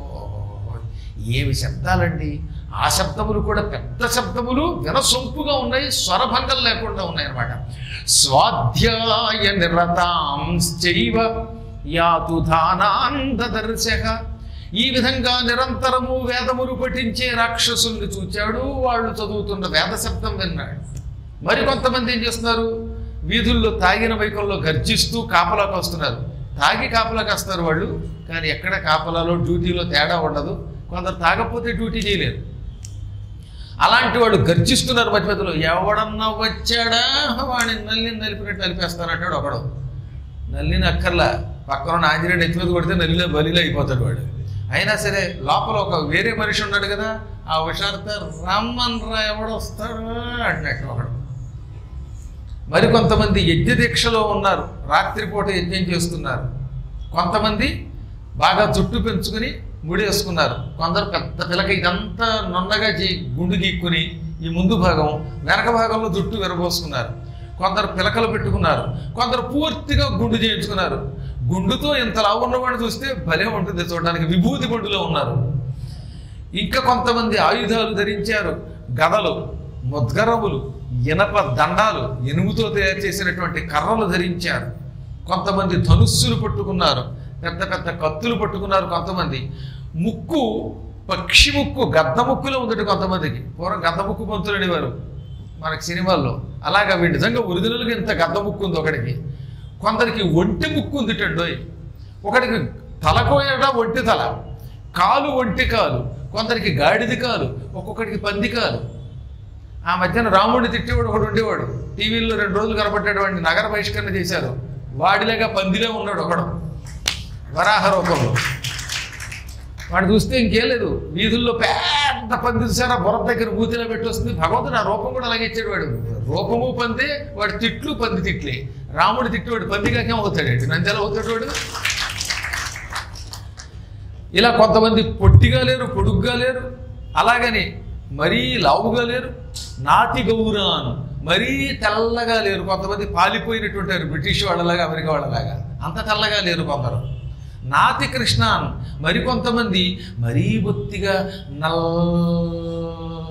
ఏమి శబ్దాలండి! ఆ శబ్దములు కూడా పెద్ద శబ్దములు, వినసొంపుగా ఉన్నాయి, స్వరభంగం లేకుండా ఉన్నాయి అన్నమాట. స్వాధ్యాయ నిరతాంశ్చైవ యాతు ధానాందదర్శః. ఈ విధంగా నిరంతరము వేదములు పఠించే రాక్షసుల్ని చూచాడు. వాళ్ళు చదువుతున్న వేద శబ్దం విన్నాడు. మరి కొంతమంది ఏం చేస్తున్నారు, వీధుల్లో తాగిన వైకంలో గర్జిస్తూ కాపలాకు వస్తున్నారు. తాగి కాపలాకి వస్తారు వాళ్ళు, కానీ ఎక్కడ కాపలాలో డ్యూటీలో తేడా ఉండదు. కొందరు తాగకపోతే డ్యూటీ చేయలేరు. అలాంటి వాడు గర్జిస్తున్నారు మధ్య మధ్యలో. ఎవడన్నా వచ్చాడా వాడిని నల్లిని నలిపినట్టు నలిపేస్తానంటాడు ఒకడు. నల్లిని అక్కర్లా, పక్కన ఆంజనేయుడు ఎత్తి మీద కొడితే నల్లిలో బలిలో అయిపోతాడు వాడు. అయినా సరే లోపల ఒక వేరే మనిషి ఉన్నాడు కదా, ఆ హుషారుతో రమ్మన్ రా ఎవడొస్తాడు అన్నట్టు ఒకడు. మరికొంతమంది యజ్ఞ దీక్షలో ఉన్నారు, రాత్రిపూట యజ్ఞం చేస్తున్నారు. కొంతమంది బాగా జుట్టు పెంచుకుని ముడి వేసుకున్నారు. కొందరు పెద్ద పిలక ఇదంతా నున్నగా చే గుండు గీక్కుని ఈ ముందు భాగం వెనక భాగంలో జుట్టు విరబోసుకున్నారు. కొందరు పిలకలు పెట్టుకున్నారు. కొందరు పూర్తిగా గుండు చేయించుకున్నారు. గుండుతో ఇంత లావు ఉన్నవాడిని చూస్తే భలే ఉంటుంది చూడడానికి, విభూతి గుండులో ఉన్నారు. ఇంకా కొంతమంది ఆయుధాలు ధరించారు. గదలు, ముద్గరములు, ఇనప దండాలు, ఎనుముతో తయారు చేసినటువంటి కర్రలు ధరించారు. కొంతమంది ధనుస్సులు పట్టుకున్నారు, పెద్ద పెద్ద కత్తులు పట్టుకున్నారు. కొంతమంది ముక్కు పక్షి ముక్కు, గద్ద ముక్కులో ఉందట కొంతమందికి. పూర్వం గద్ద ముక్కు పంతులు అనేవారు మనకి సినిమాల్లో. అలాగా వీడి నిజంగా ఒరిజినల్గా ఇంత గద్ద ముక్కు ఉంది ఒకడికి. కొందరికి ఒంటి ముక్కు ఉందిటండోయ్. ఒకడికి తలకోయట ఒంటి తల, కాలు ఒంటి కాలు, కొందరికి గాడిది కాలు, ఒక్కొక్కడికి పంది కాలు. ఆ మధ్యన రాముడిని తిట్టేవాడు ఒకడు ఉండేవాడు. టీవీల్లో రెండు రోజులు కనబడ్డాడు. వాడిని నగర బహిష్కరణ చేశారు. వాడిలాగా పందిలే ఉన్నాడు ఒకడు వరాహ రూపంలో. వాడు చూస్తే ఇంకేం లేదు, వీధుల్లో పెద్ద పంది చూసారా బుర్ర దగ్గర బూతిలో పెట్టి వస్తుంది. భగవంతుడు ఆ రూపం కూడా అలాగే ఇచ్చాడు. వాడు రూపము పందే, వాడు తిట్లు పంది తిట్లే. రాముడు తిట్టేవాడు పందిగాకేం అవుతాడు, నంజల అవుతాడు వాడు. ఇలా కొంతమంది పొట్టిగా లేరు, పొడుగ్గా లేరు, అలాగని మరీ లావుగా లేరు. నాతి గౌరాను మరీ తెల్లగా లేరు. కొంతమంది పాలిపోయినట్టుంటారు, బ్రిటిష్ వాళ్ళలాగా అమెరికా వాళ్ళలాగా, అంత తెల్లగా లేరు. కొందరు నాతి కృష్ణాన్, మరికొంతమంది మరీ బొత్తిగా నల్లగా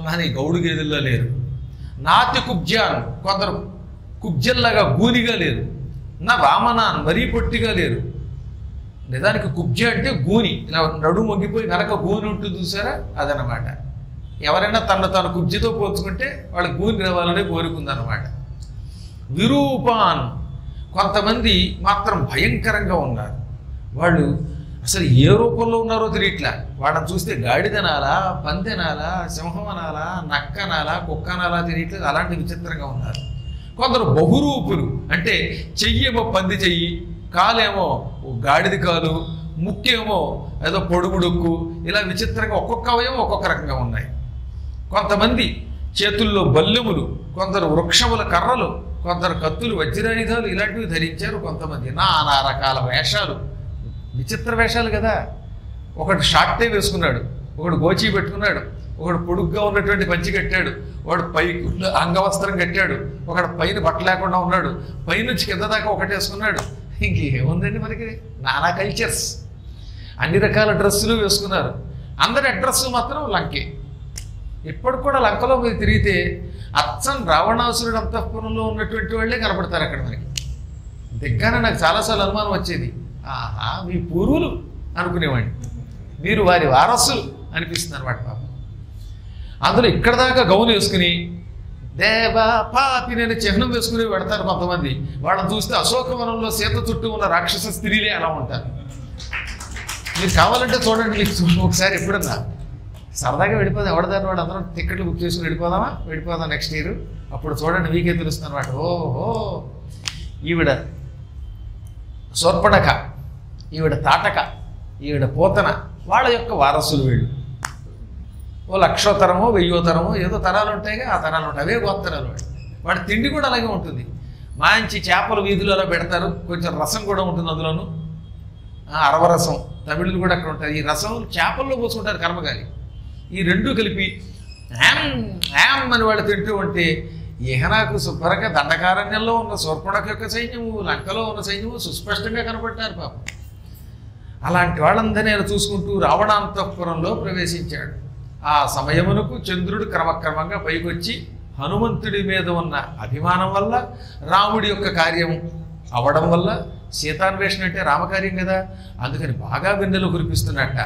సన్నని గౌడు గేదెల్లో లేరు. నాతి కుబ్జాన్, కొందరు కుబ్జల్లాగా గూనిగా లేరు. నా వామనాన్, మరీ పొట్టిగా లేరు. నిజానికి కుబ్జ అంటే గూని, ఇలా నడుము వంగిపోయి వెనక గూని ఉంటుంది చూసారా, అదనమాట. ఎవరైనా తను తాను కుబ్జితో పోల్చుకుంటే వాళ్ళ గూని రావాలనే కోరుకుందన్నమాట. విరూపాన్, కొంతమంది మాత్రం భయంకరంగా ఉన్నారు. వాళ్ళు అసలు ఏ రూపంలో ఉన్నారో తెలియట్లా. వాళ్ళని చూస్తే గాడిదనాలా, పందెనాలా, సింహం అనాలా, నక్కనాలా, కుక్కనాలా తెలియట్లేదు, అలాంటి విచిత్రంగా ఉన్నారు. కొందరు బహురూపులు, అంటే చెయ్యేమో పంది చెయ్యి, కాలేమో గాడిది కాలు, ముక్కేమో ఏదో పొడుముడుక్కు, ఇలా విచిత్రంగా ఒక్కొక్క అవయవం ఒక్కొక్క రకంగా ఉన్నాయి. కొంతమంది చేతుల్లో బల్లెములు, కొందరు వృక్షముల కర్రలు, కొందరు కత్తులు, వజ్రాయుధాలు ఇలాంటివి ధరించారు. కొంతమంది నానా రకాల వేషాలు, విచిత్ర వేషాలు కదా. ఒకడు షార్టే వేసుకున్నాడు, ఒకడు గోచీ పెట్టుకున్నాడు, ఒకడు పొడుగ్గా ఉన్నటువంటి పంచి కట్టాడు, వాడు పై అంగవస్త్రం కట్టాడు, ఒకడు పైన బట్ట లేకుండా ఉన్నాడు, పైనుంచి కింద దాకా ఒకటి వేసుకున్నాడు. ఇంకేముందండి మనకి, నానా కల్చర్స్, అన్ని రకాల డ్రెస్సులు వేసుకున్నారు. అందరి అడ్రస్సు మాత్రం లంకే. ఇప్పటికి కూడా లంకలో మీరు తిరిగితే అచ్చం రావణాసురుడు అంతఃపురంలో ఉన్నటువంటి వాళ్ళే కనపడతారు అక్కడ మనకి. దిగ్గానే నాకు చాలాసార్లు అనుమానం వచ్చేది, ఆహా మీ పూర్వులు అనుకునేవాడిని, మీరు వారి వారసులు అనిపిస్తుంది అనమాట పాపం. అందులో ఇక్కడ దాకా గౌను వేసుకుని దేవా పాపి నేను చిహ్నం వేసుకుని పెడతారు కొంతమంది. వాళ్ళని చూస్తే అశోకవనంలో సీత చుట్టూ ఉన్న రాక్షస స్త్రీలే అలా ఉంటారు. మీరు కావాలంటే చూడండి, మీకు ఒకసారి ఎప్పుడన్నా సరదాగా వెళ్ళిపోదాం, ఎవడదాన్ని వాడు అందరం టికెట్లు బుక్ చేసుకుని వెళ్ళిపోదామా, వెళ్ళిపోదాం నెక్స్ట్ ఇయర్, అప్పుడు చూడండి మీకే తెలుస్తుంది అనమాట. ఓహో ఈవిడ శూర్పణఖ, ఈవిడ తాటక, ఈవిడ పోతన, వాళ్ళ యొక్క వారసులు వీళ్ళు. ఓ లక్షో తరమో వెయ్యో తరమో ఏదో తరాలు ఉంటాయిగా, ఆ తరాలు ఉంటాయి, అవే గోత్తరాలు. వాడు వాడి తిండి కూడా అలాగే ఉంటుంది. మంచి చేపల వీధులు అలా పెడతారు, కొంచెం రసం కూడా ఉంటుంది అందులోను, అరవరసం, తమిళులు కూడా అక్కడ ఉంటారు. ఈ రసం చేపల్లో పోసుకుంటారు కర్మగాలి. ఈ రెండు కలిపి యామ్ యామ్ అని వాళ్ళు తింటూ ఉంటే ఇహనాకు శుభ్రంగా దండకారణ్యంలో ఉన్న శూర్పణఖ యొక్క సైన్యము, లంకలో ఉన్న సైన్యము సుస్పష్టంగా కనపడ్డారు పాపం. అలాంటి వాళ్ళందరినీ ఆయన చూసుకుంటూ రావణాంతఃపురంలో ప్రవేశించాడు. ఆ సమయమునకు చంద్రుడు క్రమక్రమంగా పైకొచ్చి హనుమంతుడి మీద ఉన్న అభిమానం వల్ల, రాముడి యొక్క కార్యం అవడం వల్ల, సీతాన్వేషణ అంటే రామకార్యం కదా, అందుకని బాగా వెన్నెలు కురిపిస్తున్నట్ట.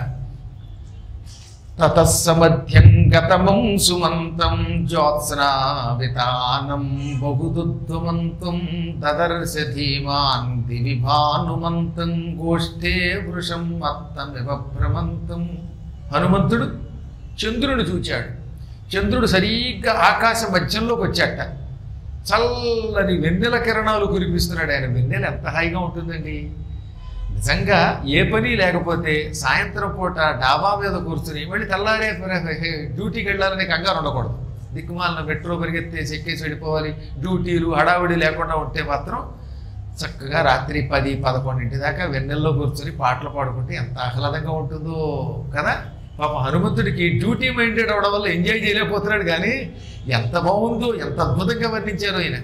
తతస్సమధ్యం గతమం సుమంతం జ్యోత్స్నావితానం బహుదుద్వమంతం దదర్శ ధీమాన్ దివి భానుమంతం గోష్ఠే వృషం మత్తమివ భ్రమంతం. హనుమంతుడు చంద్రుని చూచాడు. చంద్రుడు సరిగ్గా ఆకాశ మధ్యంలోకి వచ్చాట. చల్లని వెన్నెల కిరణాలు కురిపిస్తున్నాడు ఆయన. వెన్నెల ఎంత హాయిగా ఉంటుందండి నిజంగా. ఏ పని లేకపోతే సాయంత్రం పూట డాబా మీద కూర్చుని మళ్ళీ తెల్లారే డ్యూటీకి వెళ్ళాలని కంగారు ఉండకూడదు. దిక్కుమాలిన మెట్రో పరిగెత్తేసి ఎక్కేసి వెళ్ళిపోవాలి, డ్యూటీలు హడావిడి లేకుండా ఉంటే మాత్రం చక్కగా రాత్రి పది పదకొండింటి దాకా వెన్నెల్లో కూర్చొని పాటలు పాడుకుంటే ఎంత ఆహ్లాదంగా ఉంటుందో కదా. పాప హనుమంతుడికి డ్యూటీ మైండెడ్ అవడం వల్ల ఎంజాయ్ చేయలేకపోతున్నాడు, కానీ ఎంత బాగుందో, ఎంత అద్భుతంగా వర్ణించారో ఆయన.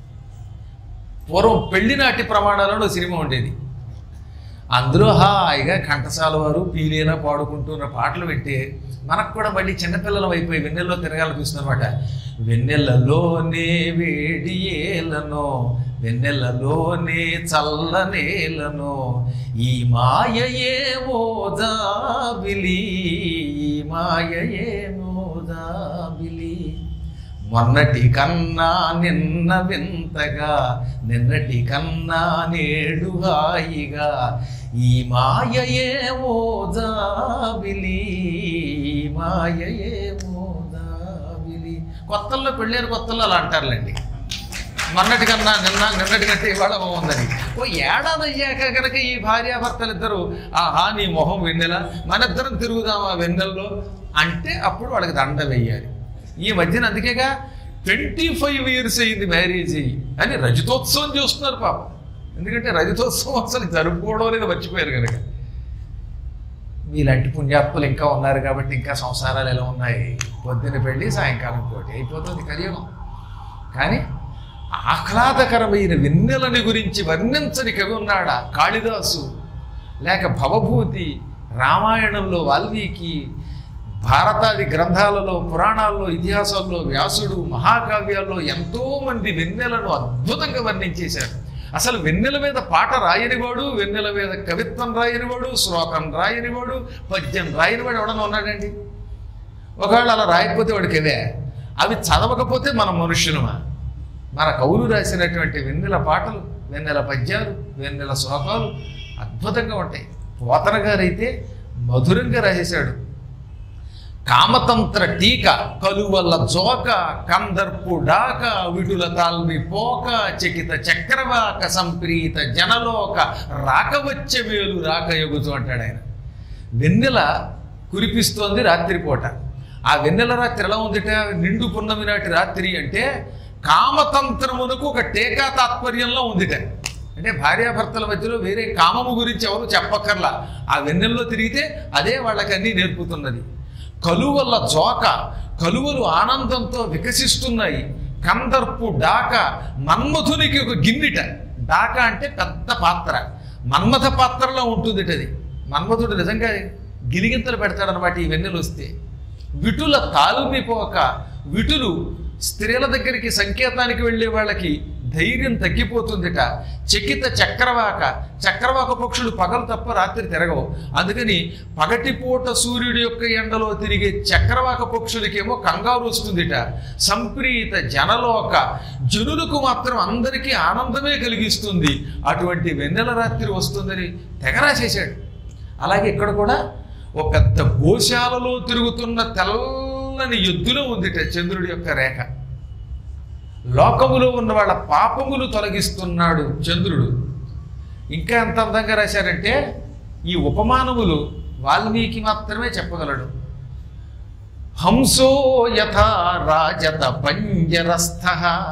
పూర్వం పెళ్లినాటి ప్రమాణాలలో సినిమా ఉండేది, అందులో హాయిగా ఘంటసాల వారు పీలేలా పాడుకుంటున్న పాటలు పెట్టి మనకు కూడా మళ్ళీ చిన్నపిల్లలం అయిపోయి వెన్నెల్లో తిరగాలనిపిస్తుంది అనమాట. వెన్నెలలోనే వేడి ఏలనో, వెన్నెలలోనే చల్లనేలనో, ఈ మాయయేమో జాబిలి, ఈ మాయయేమో జాబిలి. మొన్నటి కన్నా నిన్న వింతగా, నిన్నటి కన్నా నేడు హాయిగా, ఈ మాయయేమో జాబిలి, ఈ మాయయేమో జాబిలి. కొత్తల్లో పెళ్ళారు, కొత్తల్లో అలా అంటారులేండి. మొన్నటి కన్నా నిన్న, నిన్నటి కంటే ఇవాళ బాగుందని. ఓ ఏడాది అయ్యాక కనుక ఈ భార్యాభర్తలు ఇద్దరు ఆహా నీ మొహం వెన్నెల, మన ఇద్దరం తిరుగుదామా వెన్నెల్లో అంటే అప్పుడు వాళ్ళకి దండ వెయ్యాలి. ఈ మధ్యన అందుకేగా ట్వంటీ ఫైవ్ ఇయర్స్ అయింది మ్యారేజ్ అని రజతోత్సవం చూస్తున్నారు పాపం. ఎందుకంటే రజతోత్సవం అసలు జరుపుకోవడం అనేది మర్చిపోయారు కనుక. మీలాంటి పుణ్యాత్ములు ఇంకా ఉన్నారు కాబట్టి ఇంకా సంసారాలు ఎలా ఉన్నాయి, పొద్దున్న పెళ్ళి సాయంకాలం పోటీ అయిపోతుంది కలియుగం. కానీ ఆహ్లాదకరమైన వెన్నెలని గురించి వర్ణించని కవి ఉన్నాడా? కాళిదాసు, లేక భవభూతి, రామాయణంలో వాల్మీకి, భారతాది గ్రంథాలలో, పురాణాల్లో, ఇతిహాసాల్లో, వ్యాసుడు మహాకావ్యాల్లో ఎంతో మంది వెన్నెలను అద్భుతంగా వర్ణించేశారు. అసలు వెన్నెల మీద పాట రాయనివాడు, వెన్నెల మీద కవిత్వం రాయనివాడు, శ్లోకం రాయనివాడు, పద్యం రాయనివాడు ఎవడన్నా ఉన్నాడండి? ఒకవేళ అలా రాయకపోతే వాడికి ఇవే. అవి చదవకపోతే మన మనుష్యులమా? మన కవులు రాసినటువంటి వెన్నెల పాటలు, వెన్నెల పద్యాలు, వెన్నెల శ్లోకాలు అద్భుతంగా ఉంటాయి. పోతన గారైతే మధురంగా రాసేశాడు. కామతంత్ర టీక కలువల్ల జోక కందర్పు డాక విటుల తాల్వి పోక చకిత చక్రవాక సంప్రీత జనలోక రాకవచ్చే మేలు రాక ఎగుతూ అంటాడు ఆయన. వెన్నెల కురిపిస్తోంది రాత్రిపూట. ఆ వెన్నెల రాత్రి ఎలా ఉందిట? నిండు పున్నమి నాటి రాత్రి అంటే కామతంత్రమునకు ఒక టీకా తాత్పర్యంలో ఉందిట. అంటే భార్యాభర్తల మధ్యలో వేరే కామము గురించి ఎవరు చెప్పక్కర్లా. ఆ వెన్నెల్లో తిరిగితే అదే వాళ్ళకన్నీ నేర్పుతున్నది. కలువల జోక, కలువలు ఆనందంతో వికసిస్తున్నాయి. కందర్పు డాక, మన్మధునికి ఒక గిన్నెట. డాక అంటే పెద్ద పాత్ర, మన్మథ పాత్రలో ఉంటుంది అది. మన్మధుడు నిజంగా గిలిగింతలు పెడతాడనమాట ఈ వెన్నెలు వస్తే. విటుల తాల్మిపోక, విటులు స్త్రీల దగ్గరికి సంకేతానికి వెళ్ళే వాళ్ళకి ధైర్యం తగ్గిపోతుందిట. చకిత చక్రవాక, చక్రవాక పక్షులు పగలు తప్ప రాత్రి తిరగవు. అందుకని పగటిపూట సూర్యుడి యొక్క ఎండలో తిరిగే చక్రవాక పక్షులకేమో కంగారు వస్తుందిట. సంప్రీత జనలోక, జనులకు మాత్రం అందరికీ ఆనందమే కలిగిస్తుంది. అటువంటి వెన్నెల రాత్రి వస్తుందని తెగరాసేశాడు. అలాగే ఇక్కడ కూడా ఓ పెద్ద గోశాలలో తిరుగుతున్న తెల్లని ఎద్దులో ఉందిట చంద్రుడి యొక్క రేఖ. లోకములో ఉన్న వాళ్ళ పాపములు తొలగిస్తున్నాడు చంద్రుడు. ఇంకా ఎంత అందంగా రాశారంటే ఈ ఉపమానములు వాల్మీకి మాత్రమే చెప్పగలడు. హంసో యథా రాజత పంజరస్థ.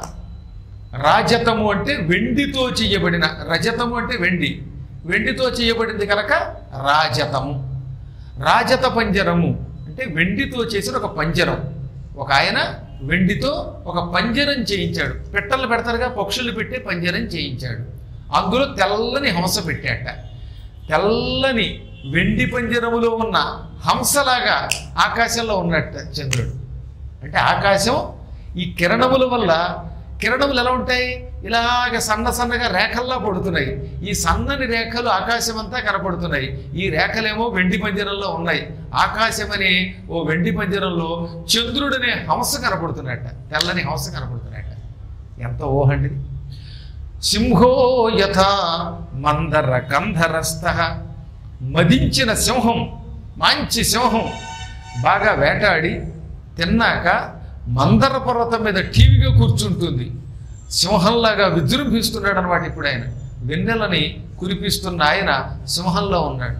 రాజతము అంటే వెండితో చేయబడిన, రజతము అంటే వెండి, వెండితో చేయబడింది కనుక రాజతము. రాజత పంజరము అంటే వెండితో చేసిన ఒక పంజరం. ఒక ఆయన వెండితో ఒక పంజరం చేయించాడు. పెట్టలు పెడతారుగా, పక్షులు పెట్టే పంజరం చేయించాడు. అందులో తెల్లని హంస పెట్టాట. తెల్లని వెండి పంజరములో ఉన్న హంసలాగా ఆకాశంలో ఉన్నట్ట చంద్రుడు. అంటే ఆకాశం ఈ కిరణముల వల్ల, కిరణములు ఎలా ఉంటాయి? ఇలాగ సన్న సన్నగా రేఖల్లా పడుతున్నాయి. ఈ సన్నని రేఖలు ఆకాశం అంతా కనపడుతున్నాయి. ఈ రేఖలేమో వెండి పంజరంలో ఉన్నాయి. ఆకాశం అనే ఓ వెండి పంజరంలో చంద్రుడనే హంస కనపడుతున్నట్ట, తెల్లని హంస కనపడుతున్నట్ట. ఎంత ఊహండి! సింహో యథా మందర గంధరస్థ. మదించిన సింహం, మంచి సింహం బాగా వేటాడి తిన్నాక మందర పర్వతం మీద టీవీగా కూర్చుంటుంది. సింహంలాగా విజృంభిస్తున్నాడు అనమాట. ఇప్పుడు ఆయన వెన్నెలని కురిపిస్తున్న ఆయన సింహంలో ఉన్నాడు.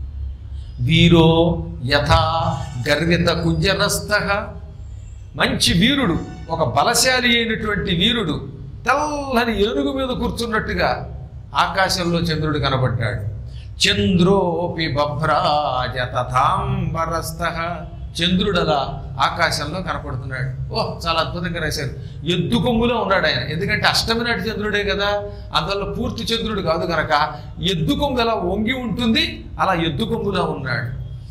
వీరో యథా గర్విత కుంజరస్థ. మంచి వీరుడు, ఒక బలశాలి అయినటువంటి వీరుడు తెల్లని ఏనుగు మీద కూర్చున్నట్టుగా ఆకాశంలో చంద్రుడు కనబడ్డాడు. చంద్రోపి బభ్రాజ తథాంబరస్థ. చంద్రుడు అలా ఆకాశంలో కనపడుతున్నాడు. ఓహ్, చాలా అద్భుతంగా రాశారు. ఎద్దు కొమ్ములో ఉన్నాడు ఆయన. ఎందుకంటే అష్టమి నాటి చంద్రుడే కదా, అందువల్ల పూర్తి చంద్రుడు కాదు కనుక ఎద్దు కొమ్ము ఎలా వంగి ఉంటుంది అలా ఎద్దు కొమ్ములా ఉన్నాడు.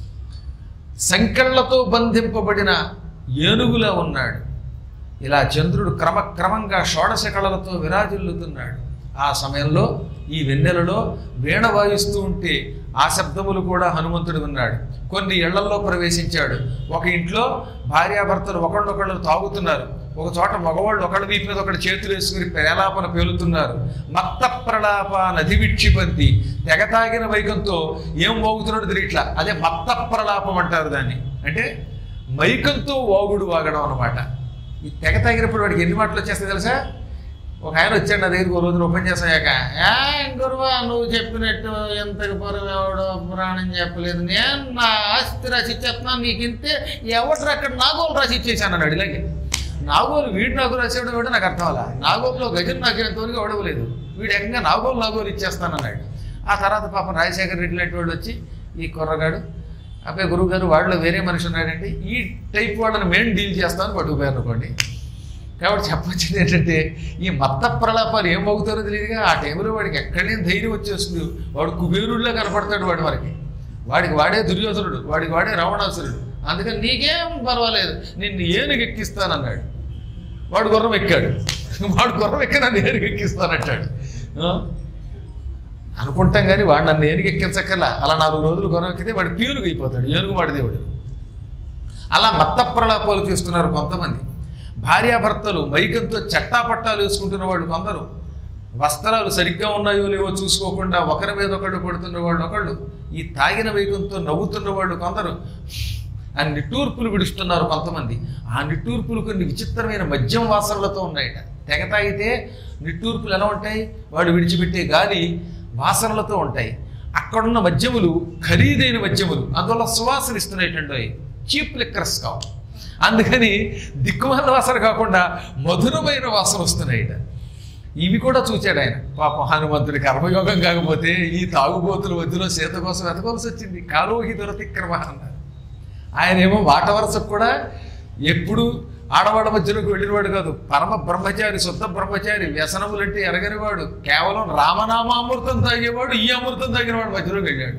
సంకెళ్లతో బంధింపబడిన ఏనుగులా ఉన్నాడు. ఇలా చంద్రుడు క్రమక్రమంగా షోడశ కళలతో విరాజిల్లుతున్నాడు. ఆ సమయంలో ఈ వెన్నెలలో వీణ వాయిస్తూ ఉంటే ఆ శబ్దములు కూడా హనుమంతుడు విన్నాడు. కొన్ని ఇళ్లల్లో ప్రవేశించాడు. ఒక ఇంట్లో భార్యాభర్తలు ఒకళ్ళొకళ్ళు తాగుతున్నారు. ఒక చోట మగవాళ్ళు ఒకళ్ళ వీపు మీద ఒకటి చేతులు వేసుకుని ప్రేలాపన పేలుతున్నారు. మత్త ప్రలాప నది విక్షిపంతి. తెగ తాగిన వైకంతో ఏం వాగుతున్నాడు తెలియట్లా. అదే మత్త ప్రలాపం అంటారు దాన్ని. అంటే మైకంతో వాగుడు వాగడం అనమాట. ఈ తెగ తాగినప్పుడు వాడికి ఎన్ని మాటలు వచ్చేస్తాయి తెలుసా? ఒక ఆయన వచ్చాడు నా దగ్గరికి, ఓ రోజున ఓపెన్ చేసాక, గురువా నువ్వు చెప్పినట్టు ఎంతకు పొరవెవడో పురాణం చెప్పలేదు, నేను నా ఆస్తి రాసి ఇచ్చేస్తున్నాను, నీకు ఇంతే, ఎవరు అక్కడ నాగోలు రాసి ఇచ్చేసాను అన్నాడు. ఇలాగే నాగోలు వీడు నాకు రాసేవాడు కూడా నాకు అర్థం అలా. నాగోలులో గజం నాకేంతవరకు అవడవలేదు, వీడు ఏకంగా నాగోలు నాగోలు ఇచ్చేస్తాను అన్నాడు. ఆ తర్వాత పాపం రాజశేఖర రెడ్డి లాంటి వాడు వచ్చి, ఈ కుర్రగాడు అబ్బాయి గురువు గారు వాళ్ళలో వేరే మనిషి ఉన్నాడంటే ఈ టైప్ వాళ్ళని మేము డీల్ చేస్తామని పట్టుకుపోయారు అనుకోండి. కాబట్టి చెప్పొచ్చింది ఏంటంటే ఈ మత్త ప్రలాపాలు ఏం మోగుతారో తెలియదుగా. ఆ టైంలో వాడికి ఎక్కడేం ధైర్యం వచ్చేస్తుంది. వాడు కుబేరుడిలో కనపడతాడు. వాడి వారికి వాడికి వాడే దుర్యోధనుడు, వాడికి వాడే రావణాసురుడు, అందుకని నీకేం పర్వాలేదు, నిన్ను ఏనుగు ఎక్కిస్తానన్నాడు. వాడు గుర్రం ఎక్కాడు. వాడు గుర్రం ఎక్కి నన్ను ఏనుగు ఎక్కిస్తానంటాడు. అనుకుంటాం కానీ వాడు నన్ను ఏనుగు ఎక్కించక్కర్లా. అలా నాలుగు రోజులు గుర్రం ఎక్కితే వాడు పీనుగు అయిపోతాడు. ఏనుగు వాడి దేవుడు. అలా మత్త ప్రలాపాలు చేస్తున్నారు కొంతమంది. భార్యాభర్తలు మైకంతో చట్టాపట్టాలు వేసుకుంటున్న వాళ్ళు కొందరు, వస్త్రాలు సరిగ్గా ఉన్నాయో లేవో చూసుకోకుండా ఒకరి మీద ఒకళ్ళు పడుతున్న వాళ్ళు ఒకళ్ళు, ఈ తాగిన వైకంతో నవ్వుతున్న వాళ్ళు కొందరు, ఆ నిట్టూర్పులు విడుస్తున్నారు కొంతమంది. ఆ నిట్టూర్పులు కొన్ని విచిత్రమైన మద్యం వాసనలతో ఉన్నాయట. తెగ తాగితే నిట్టూర్పులు ఎలా ఉంటాయి? వాడు విడిచిపెట్టే గాలి వాసనలతో ఉంటాయి. అక్కడున్న మద్యములు ఖరీదైన మద్యములు, అందువల్ల సువాసన ఇస్తున్నాయి. చీప్ లిక్కర్స్ కావు. అందుకని దిక్కుమాల వాసన కాకుండా మధురమైన వాసన వస్తున్నాయిట. ఇవి కూడా చూచాడు ఆయన. పాపం హనుమంతుడి కర్మయోగం కాకపోతే ఈ తాగుబోతుల మధ్యలో సీత కోసం వెతకవలసి వచ్చింది. కాలోహి దురతిక్రమ అన్నారు. ఆయన ఏమో మాట వరసకు కూడా ఎప్పుడు ఆడవాళ్ళ మధ్యలోకి వెళ్ళినవాడు కాదు. పరమ బ్రహ్మచారి, శుద్ధ బ్రహ్మచారి, వ్యసనములంటే ఎరగనివాడు, కేవలం రామనామామృతం తాగేవాడు. ఈ అమృతం తాగినవాడు మధ్యలోకి వెళ్ళాడు.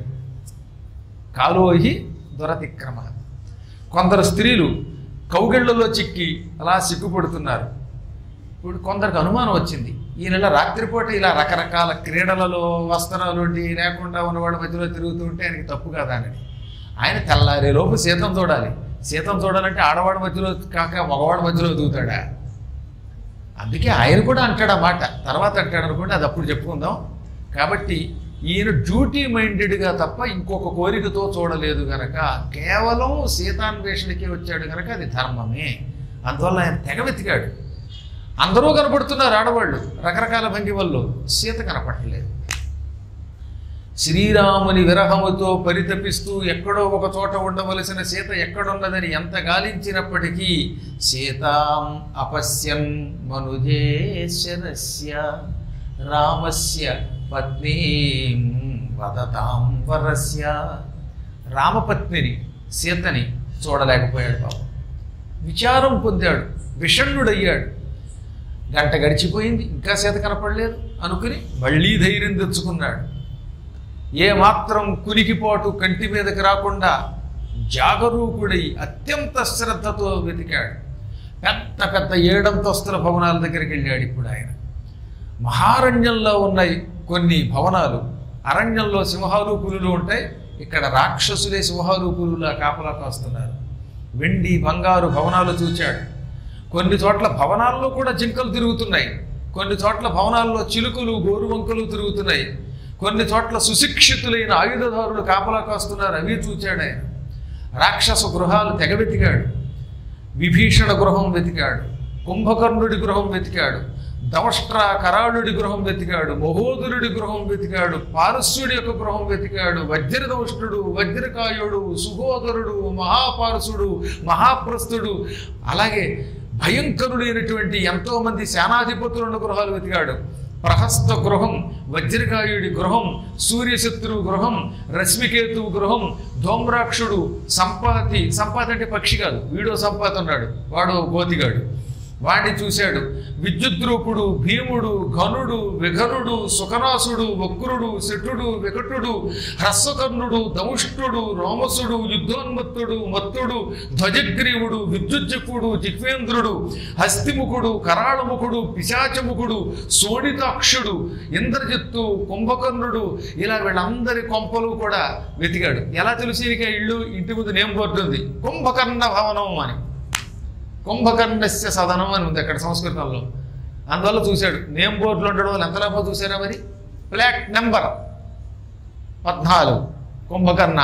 కాలోహి దురతిక్రమ. కొందరు స్త్రీలు కౌగిళ్లలో చిక్కి అలా సిగ్గుపడుతున్నారు. ఇప్పుడు కొందరికి అనుమానం వచ్చింది, ఈ నెల రాత్రిపూట ఇలా రకరకాల క్రీడలలో వస్త్రాలు లేకుండా ఉన్నవాడి మధ్యలో తిరుగుతూ ఉంటే ఆయనకి తప్పు కదా అని. ఆయన తెల్లారే లోపు సీతం చూడాలి. సీతం చూడాలంటే ఆడవాడి మధ్యలో కాక మగవాడి మధ్యలో దిగుతాడా? అందుకే ఆయన కూడా అంటాడు ఆ మాట. తర్వాత అంటాడు అనుకోండి, అది అప్పుడు చెప్పుకుందాం. కాబట్టి ఈయన డ్యూటీ మైండెడ్గా తప్ప ఇంకొక కోరికతో చూడలేదు గనక, కేవలం సీతాన్వేషణకే వచ్చాడు కనుక అది ధర్మమే. అందువల్ల ఆయన తెగ వెతికాడు. అందరూ కనపడుతున్నారు ఆడవాళ్ళు రకరకాల భంగిమల్లో, సీత కనపడలేదు. శ్రీరాముని విరహముతో పరితపిస్తూ ఎక్కడో ఒక చోట ఉండవలసిన సీత ఎక్కడున్నదని ఎంత గాలించినప్పటికీ సీతాం అపశ్యన్ మనుజేశ్వరస్య రామస్య పత్నీం వదతాం వరస్య. రామపత్నిని సీతని చూడలేకపోయాడు. పాపం విచారం పొందాడు, విషణ్ణుడయ్యాడు. గంట గడిచిపోయింది, ఇంకా సీత కనపడలేదు అనుకుని మళ్ళీ ధైర్యం తెచ్చుకున్నాడు. ఏమాత్రం కునికిపోటు కంటి మీదకి రాకుండా జాగరూకుడై అత్యంత శ్రద్ధతో వెతికాడు. పెద్ద పెద్ద ఏడంతస్తుల భవనాల దగ్గరికి వెళ్ళాడు. ఇప్పుడు ఆయన మహారణ్యంలో ఉన్నాయి కొన్ని భవనాలు. అరణ్యంలో సింహాలు పులులు ఉంటాయి, ఇక్కడ రాక్షసులే సింహాలు పులులా కాపలా కాస్తున్నారు. వెండి బంగారు భవనాలు చూచాడు. కొన్ని చోట్ల భవనాల్లో కూడా జింకలు తిరుగుతున్నాయి, కొన్ని చోట్ల భవనాల్లో చిలుకలు గోరువంకలు తిరుగుతున్నాయి, కొన్ని చోట్ల సుశిక్షితులైన ఆయుధదారులు కాపలా కాస్తున్నారు, అవి చూచాడు ఆయన. రాక్షస గృహాలు తెగ వెతికాడు. విభీషణ గృహం వెతికాడు, కుంభకర్ణుడి గృహం వెతికాడు, దవష్ట్ర కరాళుడి గృహం వెతికాడు, మహోదరుడి గృహం వెతికాడు, పారస్యుడి యొక్క గృహం వెతికాడు, వజ్రదవష్టుడు, వజ్రకాయుడు, సుహోదరుడు, మహాపారసుడు, మహాప్రస్థుడు, అలాగే భయంకరుడైనటువంటి ఎంతో మంది సేనాధిపతులున్న గృహాలు వెతికాడు. ప్రహస్త గృహం, వజ్రకాయుడి గృహం, సూర్యశత్రువు గృహం, రశ్మికేతువు గృహం, ధూమ్రాక్షుడు, సంపాతి. సంపాతి అంటే పక్షి కాదు, వీడో సంపాతి ఉన్నాడు, వాడో గోతిగాడు, వాడిని చూశాడు. విద్యుద్రూపుడు, భీముడు, ఘనుడు, విఘనుడు, సుఖనాసుడు, వక్రుడు, శఠుడు, వికటుడు, హ్రస్వకర్ణుడు, దౌష్టుడు, రోమసుడు, యుద్ధోన్మత్తుడు, మత్తుడు, ధ్వజగ్రీవుడు, విద్యుజ్జకుడు, జిహ్వేంద్రుడు, హస్తిముఖుడు, కరాళముఖుడు, పిశాచముఖుడు, శోణితాక్షుడు, ఇంద్రజిత్తు, కుంభకర్ణుడు, ఇలా వీళ్ళందరి కొంపలు కూడా వెతికాడు. ఎలా తెలుసు ఇక ఇల్లు? ఇంటి ముందు నేమ్ బోర్డు ఉంది, కుంభకర్ణ భవనం అని. కుంభకర్ణస్య సదనం అని ఉంది అక్కడ సంస్కృతంలో. అందువల్ల చూశాడు. నేమ్ బోర్డులో ఉండడం వల్ల ఎంత లాభం చూసారా మరి? ఫ్లాట్ నెంబర్ పద్నాలుగు కుంభకర్ణ,